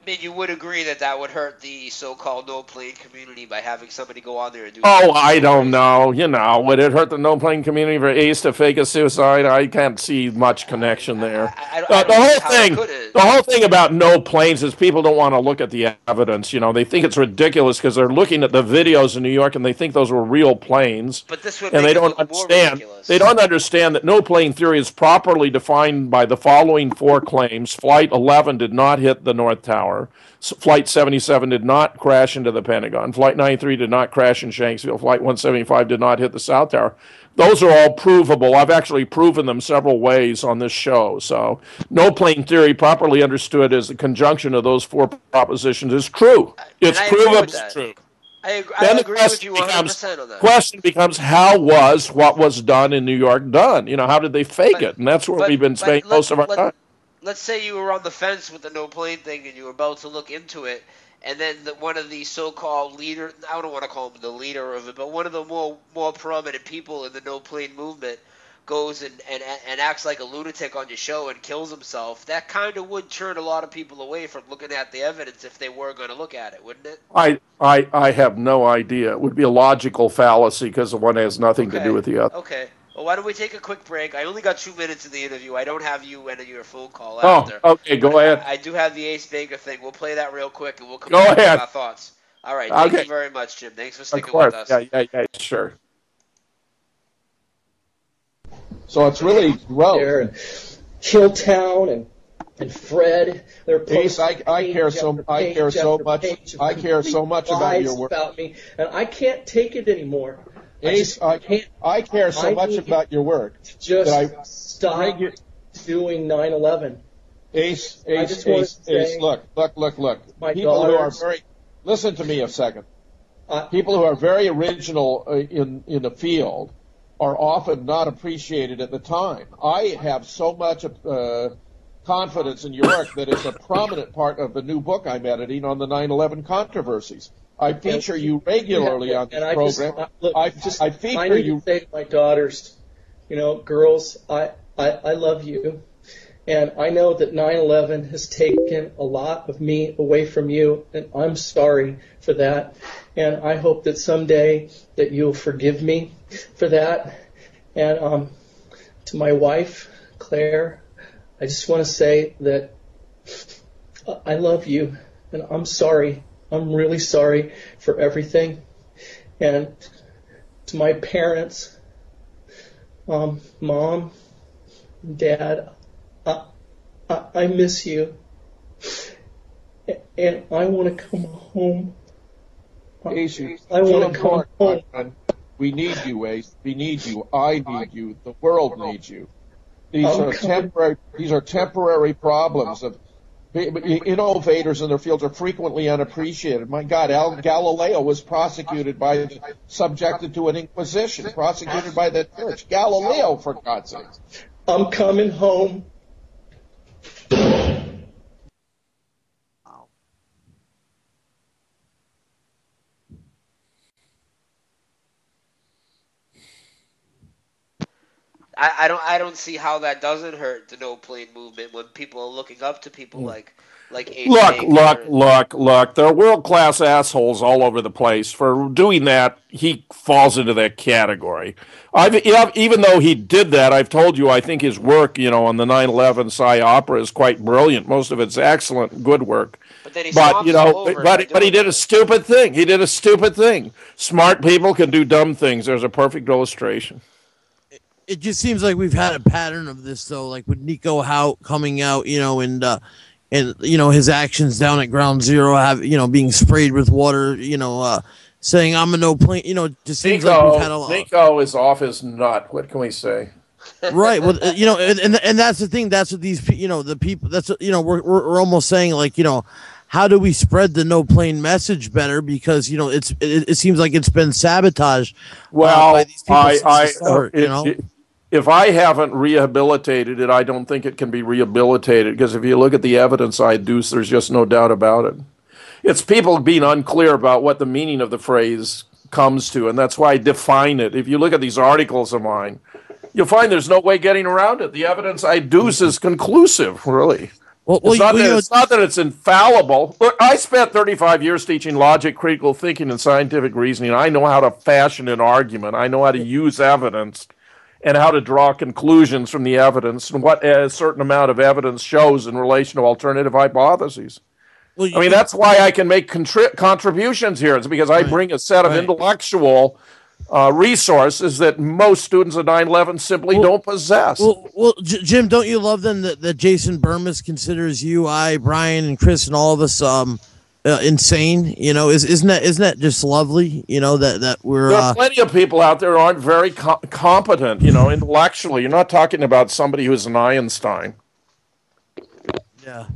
I mean, you would agree that that would hurt the so-called no-plane community by having somebody go on there and do.
Oh, I don't know. You know, would it hurt the no-plane community for Ace to fake a suicide? I can't see much connection there.
I, I, I
the,
don't
the
see
whole
how
thing,
it couldn't.
the whole thing about no planes is people don't want to look at the evidence. You know, they think it's ridiculous because they're looking at the videos in New York and they think those were real planes.
But this would
and
make
they
it
don't
look more
understand.
ridiculous.
They don't understand that no plane theory is properly defined by the following four claims: Flight eleven did not hit the North Tower. Flight seventy-seven did not crash into the Pentagon. Flight ninety-three did not crash in Shanksville. Flight one seventy-five did not hit the South Tower. Those are all provable. I've actually proven them several ways on this show. So no plane theory, properly understood as the conjunction of those four propositions, is true. It's provable. It's true.
I agree,
Then
I
the
agree
question
with you one hundred
becomes,
percent on that.
question becomes, how was what was done in New York done? You know, how did they fake
But-
it? And that's where
but-
we've been
but
spending
let-
most of our
let-
time.
Let's say you were on the fence with the no plane thing and you were about to look into it, and then the, one of the so-called leader, I don't want to call him the leader of it, but one of the more more prominent people in the no plane movement goes and, and, and acts like a lunatic on your show and kills himself. That kind of would turn a lot of people away from looking at the evidence if they were going to look at it, wouldn't it?
I, I, I have no idea. It would be a logical fallacy because the one has nothing to
Okay.
do with the other.
Okay. Well, why don't we take a quick break? I only got two minutes in the interview. I don't have you enter your phone call
Oh,
after.
okay, go
But
ahead.
I, I do have the Ace Baker thing. We'll play that real quick, and we'll come
Go
back
ahead.
with our thoughts. All right. Thank
Okay.
you very much, Jim. Thanks for
Of
sticking
course.
with us.
Yeah, yeah, yeah, sure.
So it's really gross.
There and Hilltown and and Fred, they're
Ace, I,
posting
I
page
care so
after
I
page
care so
after
much
page of
I care so
complete
much about
lies
your work.
about me, and I can't take it anymore. I
Ace,
just
I,
can't
I care so
I
much
need
about your work.
just
that I-
stop
Regu-
doing nine eleven.
Ace,
I
Ace,
just wanna
Ace, Ace,
say
look, look, look, look.
my
People who are
daughters-
very, listen to me a second.
Uh,
People who are very original uh, in, in the field are often not appreciated at the time. I have so much uh, confidence in your work that it's a prominent part of the new book I'm editing on the nine eleven controversies. I feature you regularly on this
and I
program.
Just, uh, look,
I,
just,
I
I
feature
need
you.
to say to my daughters, you know, girls, I, I, I love you. And I know that nine eleven has taken a lot of me away from you, and I'm sorry for that. And I hope that someday that you'll forgive me for that. And um, to my wife, Claire, I just want to say that I love you, and I'm sorry. I'm really sorry for everything. And to my parents, um, Mom, Dad, I, I, I miss you, and I want to come home.
Ace, you-
I want
too
to come
important,
home.
my friend. We need you, Ace. We need you. I need you. The world needs you. These
I'm
are
coming.
temporary. These are temporary problems of innovators in their fields are frequently unappreciated. My God, Al, Galileo was prosecuted by, subjected to an inquisition, prosecuted by the church. Galileo, for God's sake.
I'm coming home.
I, I don't I don't see how that doesn't hurt the no plane movement when people are looking up to people like like Ace
Look,
Baker.
look, look, look. There are world-class assholes all over the place. For doing that, he falls into that category. I've, even though he did that, I've told you I think his work, you know, on the nine eleven Psy opera is quite brilliant. Most of it's excellent, good work.
But then he
But, you
swamps all
know,
over it by
but, but he
doing
did a stupid thing. He did a stupid thing. Smart people can do dumb things. There's a perfect illustration.
It just seems like we've had a pattern of this, though, like with Nico Hout coming out, you know, and uh, and you know his actions down at Ground Zero, have you know being sprayed with water, you know, uh, saying I'm a no plane, you know, it just seems like we've had a
Nico,
lot.
Nico is off his nut. What can we say?
Right. Well, uh, you know, and, and and that's the thing. That's what these, pe- you know, the people. That's what, you know, we're we're we're almost saying like, you know, how do we spread the no plane message better? Because you know, it's it, it seems like it's been sabotaged. uh,
Well,
by these people
I,
since the
I,
start,
it-
you know.
it- if I haven't rehabilitated it, I don't think it can be rehabilitated. Because if you look at the evidence I adduce, there's just no doubt about it. It's people being unclear about what the meaning of the phrase comes to, and that's why I define it. If you look at these articles of mine, you'll find there's no way getting around it. The evidence I adduce is conclusive, really.
Well, well,
it's, not
well,
that,
you know,
it's not that it's infallible. Look, I spent thirty-five years teaching logic, critical thinking, and scientific reasoning. I know how to fashion an argument. I know how to use evidence and how to draw conclusions from the evidence and what a certain amount of evidence shows in relation to alternative hypotheses.
well,
I mean, that's why I can make contri- contributions here. It's because I
Right.
bring a set of
Right.
intellectual uh, resources that most students at nine eleven simply
Well-
don't possess.
Well, well, J- Jim, don't you love then that, that Jason Burmis considers you, I, Brian, and Chris, and all of us um uh, insane? You know, is isn't that isn't that just lovely? You know that that we're
There are
uh,
plenty of people out there who aren't very co- competent, you know, intellectually. You're not talking about somebody who's an Einstein.
yeah.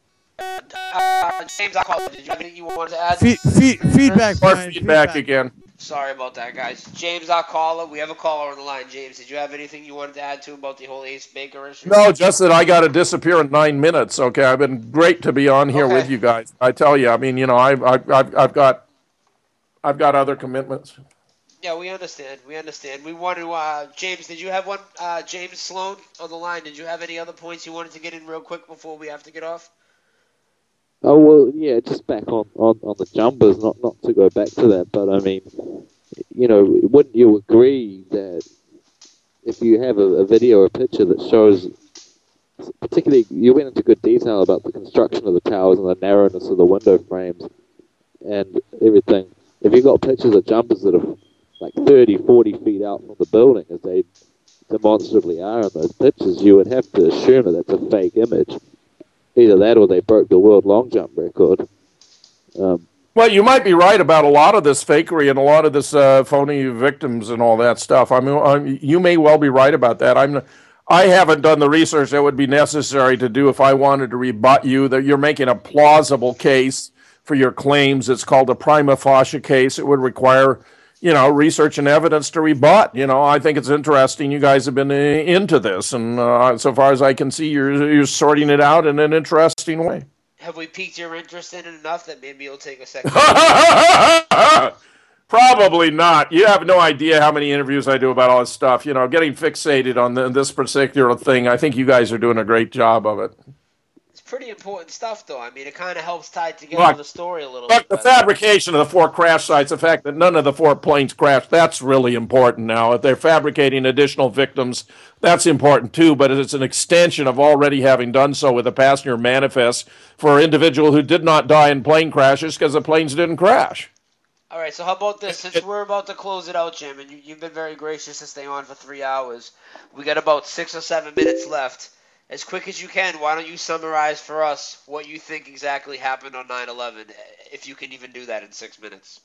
Uh, James, I'll call you. Did you have anything you wanted to add?
Fe- fe- feedback,
Or
Brian,
feedback again.
Sorry about that, guys. James, our caller. We have a caller on the line. James, did you have anything you wanted to add to about the whole Ace Baker issue?
No, just that I got to disappear in nine minutes. Okay, I've been great to be on here
Okay.
with you guys. I tell you, I mean, you know, I've, I've, I've, I've got, I've got other commitments.
Yeah, we understand. We understand. We want to, uh, James, did you have one, uh, James Sloan on the line? Did you have any other points you wanted to get in real quick before we have to get off?
Oh, well, yeah, just back on, on, on the jumpers, not, not to go back to that, but I mean, you know, wouldn't you agree that if you have a, a video or a picture that shows, particularly, you went into good detail about the construction of the towers and the narrowness of the window frames and everything. If you've got pictures of jumpers that are like thirty, forty feet out from the building, as they demonstrably are in those pictures, you would have to assume that that's a fake image. Either that or they broke the world long jump record. Um,
Well, you might be right about a lot of this fakery and a lot of this uh, phony victims and all that stuff. I mean, I'm, you may well be right about that. I'm, I haven't done the research that would be necessary to do if I wanted to rebut you. That you're making a plausible case for your claims. It's called a prima facie case. It would require, you know, research and evidence to rebut. You know, I think it's interesting. You guys have been uh, into this, and uh, so far as I can see, you're you're sorting it out in an interesting way.
Have we piqued your interest in it enough that maybe you'll take a second?
Probably not. You have no idea how many interviews I do about all this stuff. You know, getting fixated on the, this particular thing. I think you guys are doing a great job of it.
It's pretty important stuff, though. I mean, it kind of helps tie together
Look,
the story a little
Look,
bit.
the fabrication of the four crash sites, the fact that none of the four planes crashed, that's really important now. If they're fabricating additional victims, that's important too, but it's an extension of already having done so with the passenger manifest for an individual who did not die in plane crashes because the planes didn't crash.
All right, so how about this? Since we're about to close it out, Jim, and you, you've been very gracious to stay on for three hours, we got about six or seven minutes left. As quick as you can, why don't you summarize for us what you think exactly happened on nine eleven, if you can even do that in six minutes?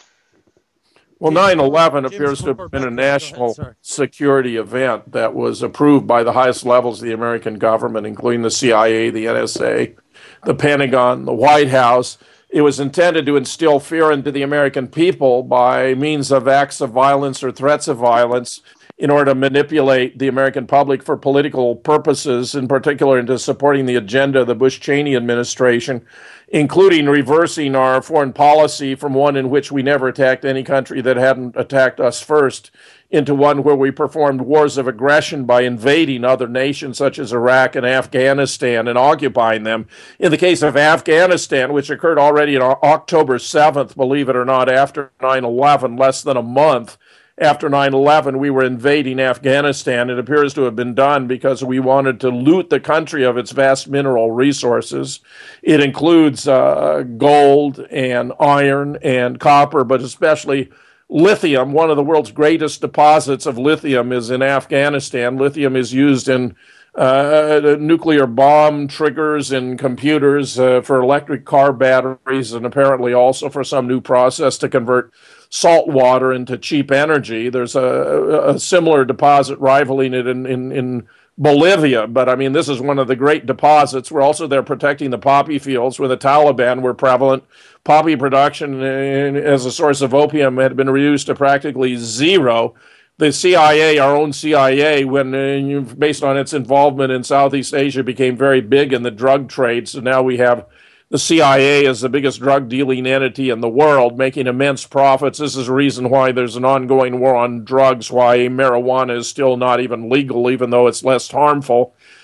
Well, nine eleven
James
appears to have
Corbett,
been a
go ahead,
national
sorry.
security event that was approved by the highest levels of the American government, including the C I A, the N S A, the Pentagon, the White House. It was intended to instill fear into the American people by means of acts of violence or threats of violence in order to manipulate the American public for political purposes, in particular into supporting the agenda of the Bush-Cheney administration, including reversing our foreign policy from one in which we never attacked any country that hadn't attacked us first into one where we performed wars of aggression by invading other nations such as Iraq and Afghanistan and occupying them. In the case of Afghanistan, which occurred already on October seventh, believe it or not, after nine eleven, less than a month after nine eleven, we were invading Afghanistan. It appears to have been done because we wanted to loot the country of its vast mineral resources. It includes uh, gold and iron and copper, but especially lithium. One of the world's greatest deposits of lithium is in Afghanistan. Lithium is used in uh, nuclear bomb triggers in computers, uh, for electric car batteries, and apparently also for some new process to convert salt water into cheap energy. There's a, a similar deposit rivaling it in, in, in Bolivia, but I mean, this is one of the great deposits. We're also there protecting the poppy fields where the Taliban were prevalent. Poppy production in, as a source of opium had been reduced to practically zero. The C I A, our own C I A, when uh, based on its involvement in Southeast Asia, became very big in the drug trade. So now we have the C I A as the biggest drug dealing entity in the world, making immense profits. This is a reason why there's an ongoing war on drugs, why marijuana is still not even legal, even though it's less harmful.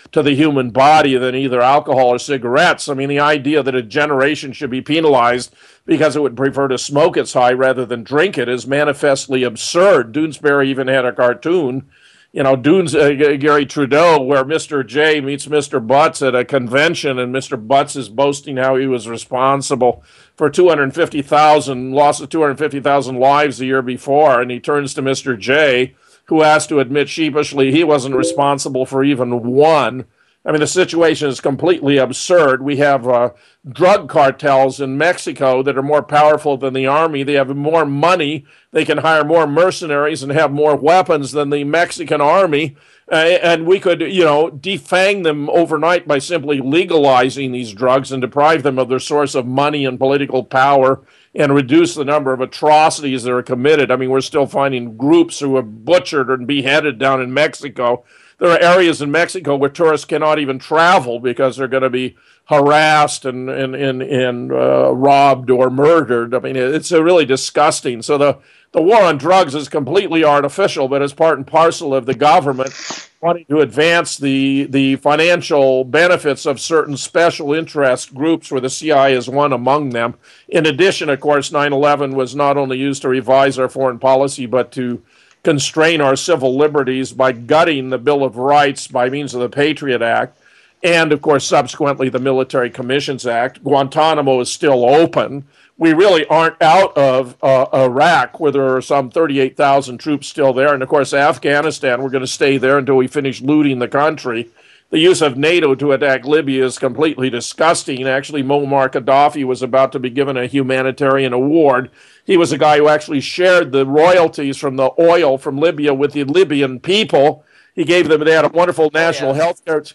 to the human body than either alcohol or cigarettes. I mean, the idea that a generation should be penalized because it would prefer to smoke its high rather than drink it is manifestly absurd. Doonesbury even had a cartoon, you know, Dunes, uh, Gary Trudeau, where Mister J meets Mister Butts at a convention, and Mister Butts is boasting how he was responsible for two hundred fifty thousand, loss of two hundred fifty thousand lives the year before, and he turns to Mister J, who has to admit sheepishly he wasn't responsible for even one. I mean, the situation is completely absurd. We have uh, drug cartels in Mexico that are more powerful than the army. They have more money. They can hire more mercenaries and have more weapons than the Mexican army. Uh, and we could, you know, defang them overnight by simply legalizing these drugs and deprive them of their source of money and political power and reduce the number of atrocities that are committed. I mean, we're still finding groups who are butchered and beheaded down in Mexico. There are areas in Mexico where tourists cannot even travel because they're going to be harassed and and and, and uh, robbed or murdered. I mean, it's uh, really disgusting. So the, the war on drugs is completely artificial, but it's part and parcel of the government wanting to advance the the financial benefits of certain special interest groups, where the C I A is one among them. In addition, of course, nine eleven was not only used to revise our foreign policy, but to constrain our civil liberties by gutting the Bill of Rights by means of the Patriot Act, and, of course, subsequently the Military Commissions Act. Guantanamo is still open. We really aren't out of uh, Iraq, where there are some thirty-eight thousand troops still there. And, of course, Afghanistan, we're going to stay there until we finish looting the country. The use of NATO to attack Libya is completely disgusting. Actually, Muammar Gaddafi was about to be given a humanitarian award. He was a guy who actually shared the royalties from the oil from Libya with the Libyan people. He gave them, they had a wonderful national
oh, yeah.
health care.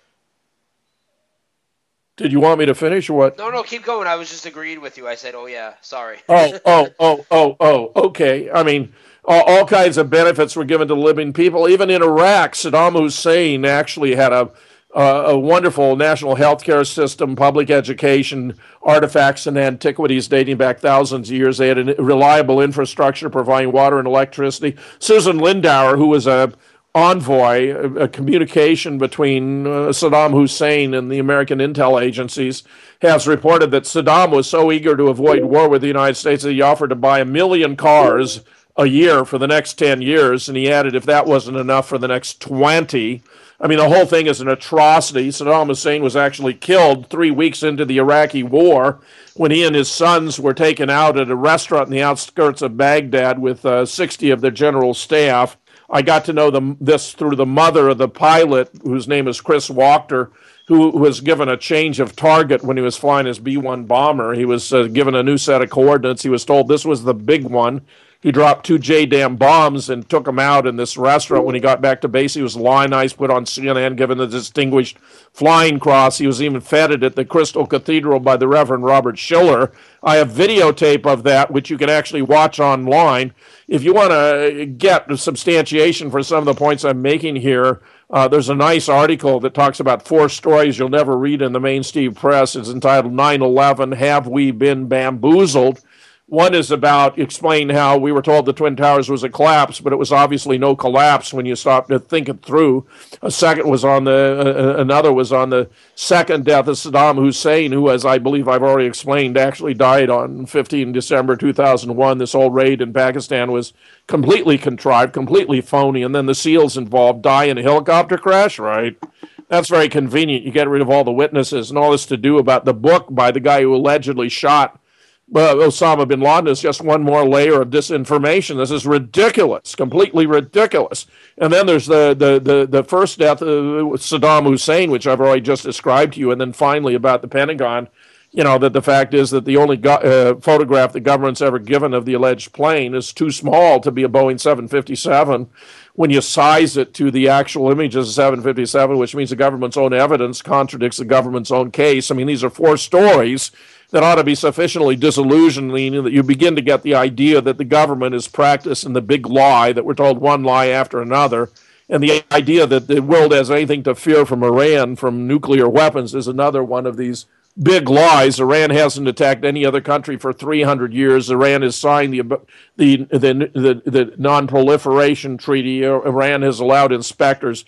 Did you want me to finish or what?
No, no, keep going. I was just agreeing with you. I said, oh, yeah, sorry.
oh, oh, oh, oh, oh, okay. I mean, all, all kinds of benefits were given to Libyan people. Even in Iraq, Saddam Hussein actually had a Uh, a wonderful national health care system, public education, artifacts and antiquities dating back thousands of years. They had a reliable infrastructure providing water and electricity. Susan Lindauer, who was a envoy, a, a communication between uh, Saddam Hussein and the American intel agencies, has reported that Saddam was so eager to avoid war with the United States that he offered to buy a million cars a year for the next ten years, and he added if that wasn't enough for the next twenty. I mean, the whole thing is an atrocity. Saddam Hussein was actually killed three weeks into the Iraqi war when he and his sons were taken out at a restaurant in the outskirts of Baghdad with uh, sixty of their general staff. I got to know them, this through the mother of the pilot, whose name is Chris Wachter, who was given a change of target when he was flying his B one bomber. He was uh, given a new set of coordinates. He was told this was the big one. He dropped two J DAM bombs and took them out in this restaurant. When he got back to base, he was lionized, put on C N N, given the Distinguished Flying Cross. He was even feted at the Crystal Cathedral by the Reverend Robert Schiller. I have videotape of that, which you can actually watch online. If you want to get substantiation for some of the points I'm making here, uh, there's a nice article that talks about four stories you'll never read in the mainstream press. It's entitled nine eleven, Have We Been Bamboozled? One is about explaining how we were told the Twin Towers was a collapse, but it was obviously no collapse when you stopped to think it through. A second was on the, uh, another was on the second death of Saddam Hussein, who, as I believe I've already explained, actually died on fifteenth December two thousand one. This whole raid in Pakistan was completely contrived, completely phony, and then the SEALs involved die in a helicopter crash, right? That's very convenient. You get rid of all the witnesses, and all this to do about the book by the guy who allegedly shot Uh, Osama bin Laden is just one more layer of disinformation. This is ridiculous, completely ridiculous. And then there's the the the, the first death of Saddam Hussein, which I've already just described to you, and then finally about the Pentagon. You know, that the fact is that the only go- uh, photograph the government's ever given of the alleged plane is too small to be a Boeing seven fifty-seven. When you size it to the actual image of a seven fifty-seven, which means the government's own evidence contradicts the government's own case. I mean, these are four stories that ought to be sufficiently disillusioning that you begin to get the idea that the government is practicing the big lie, that we're told one lie after another, and the idea that the world has anything to fear from Iran, from nuclear weapons, is another one of these big lies. Iran hasn't attacked any other country for three hundred years. Iran has signed the the the, the, the non-proliferation treaty. Iran has allowed inspectors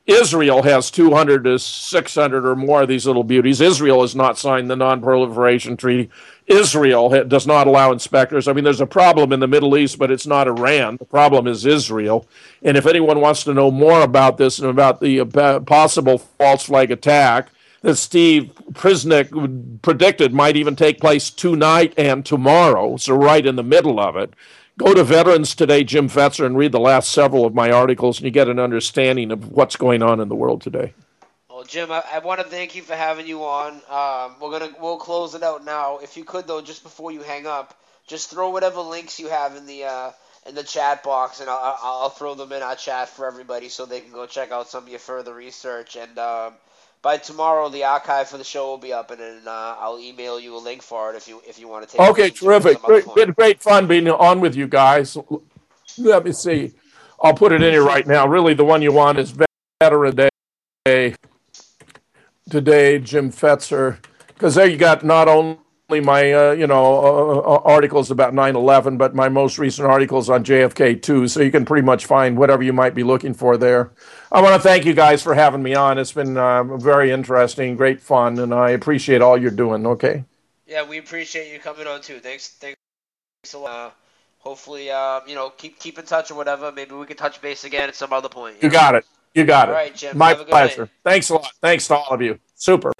Israel has two hundred to six hundred or more of these little beauties. Israel has not signed the Non-Proliferation Treaty. Israel ha- does not allow inspectors. I mean, there's a problem in the Middle East, but it's not Iran. The problem is Israel. And if anyone wants to know more about this and about the uh, possible false flag attack that Steve Prisnick predicted might even take place tonight and tomorrow, so right in the middle of it, go to Veterans Today, Jim Fetzer, and read the last several of my articles, and you get an understanding of what's going on in the world today.
Well, Jim, I, I want to thank you for having you on. Um, we're gonna we'll close it out now. If you could, though, just before you hang up, just throw whatever links you have in the uh, in the chat box, and I'll, I'll I'll throw them in our chat for everybody so they can go check out some of your further research. And um, by tomorrow, the archive for the show will be up, and then uh, I'll email you a link for it if you if you want to take.
Okay, terrific. Great, been great fun being on with you guys. Let me see. I'll put it in here right now. Really, the one you want is Veteran Day. Today, Jim Fetzer, because there you got not only my uh, you know uh, articles about nine eleven, but my most recent articles on J F K too. So you can pretty much find whatever you might be looking for there. I want to thank you guys for having me on. It's been uh, very interesting, great fun, and I appreciate all you're doing. Okay.
Yeah, we appreciate you coming on too. Thanks, thanks a lot. Uh, hopefully, uh, you know, keep keep in touch or whatever. Maybe we can touch base again at some other point.
You, you know? got it. You got
all
it.
All right, Jim.
My
have a good
pleasure.
night.
Thanks a lot. Thanks to all of you. Super.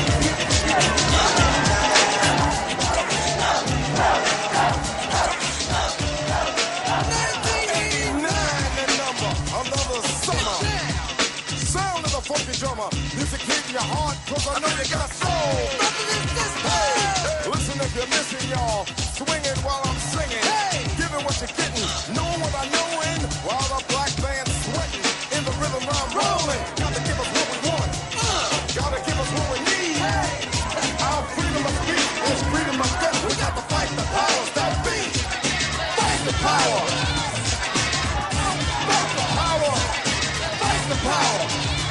Music hitting your heart, cause I know you got soul. Hey, listen if you're missing, y'all. Swinging while I'm singing. Hey, giving what you're getting. Knowing what I know in. While the black band's sweating. In the rhythm I'm rolling. Gotta give us what we want. Uh, gotta give us what we need. Hey, our freedom of speech is freedom of death. We got to fight the powers that be. Fight the power. Fight the power. Fight the power.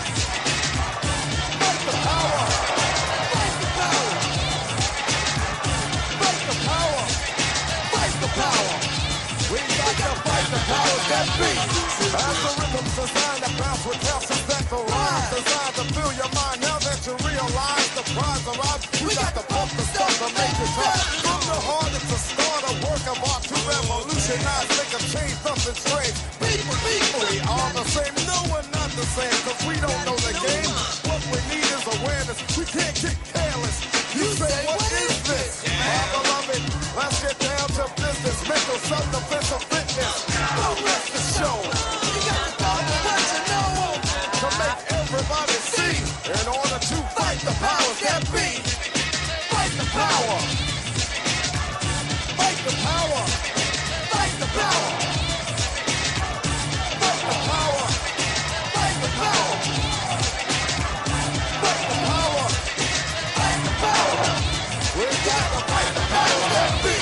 That beat. As the rhythm's designed to bounce with houses that the rhyme designed to fill your mind. Now that you realize the prize arrives, we got to pump the stuff to make it tough. From the heart, it's a start, a work of art to revolutionize, make a change, nothing strange. People, people, we are the same. No, we're not the same, cause we don't know the game. What we need is awareness. We can't get careless. You say, what is this? I love it. Let's get down to business. Mental self-defense of fitness. Don't rest the show. You got to talk what you know to make everybody see. In order to fight the powers that be. Fight the power. Fight the power. Fight the power. Fight the power. Fight the power. Fight the power. Fight the power. We got to fight the powers that be.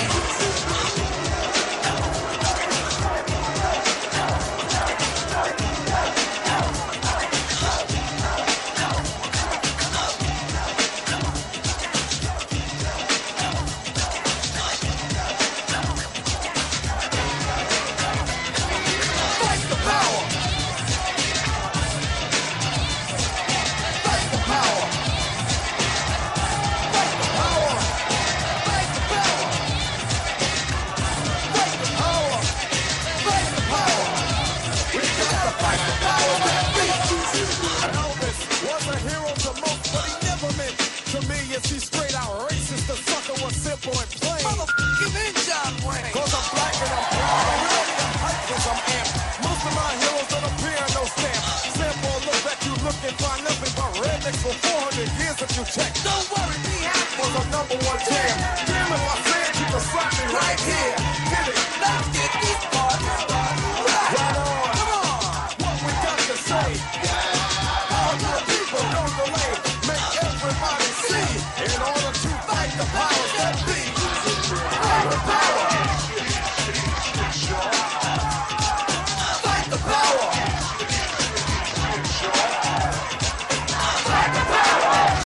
Don't worry, be happy. Was a number one jam. Damn, if I said you can slap me right here. Hit it. Let's get this party started. Right on. Come on. What we got to say.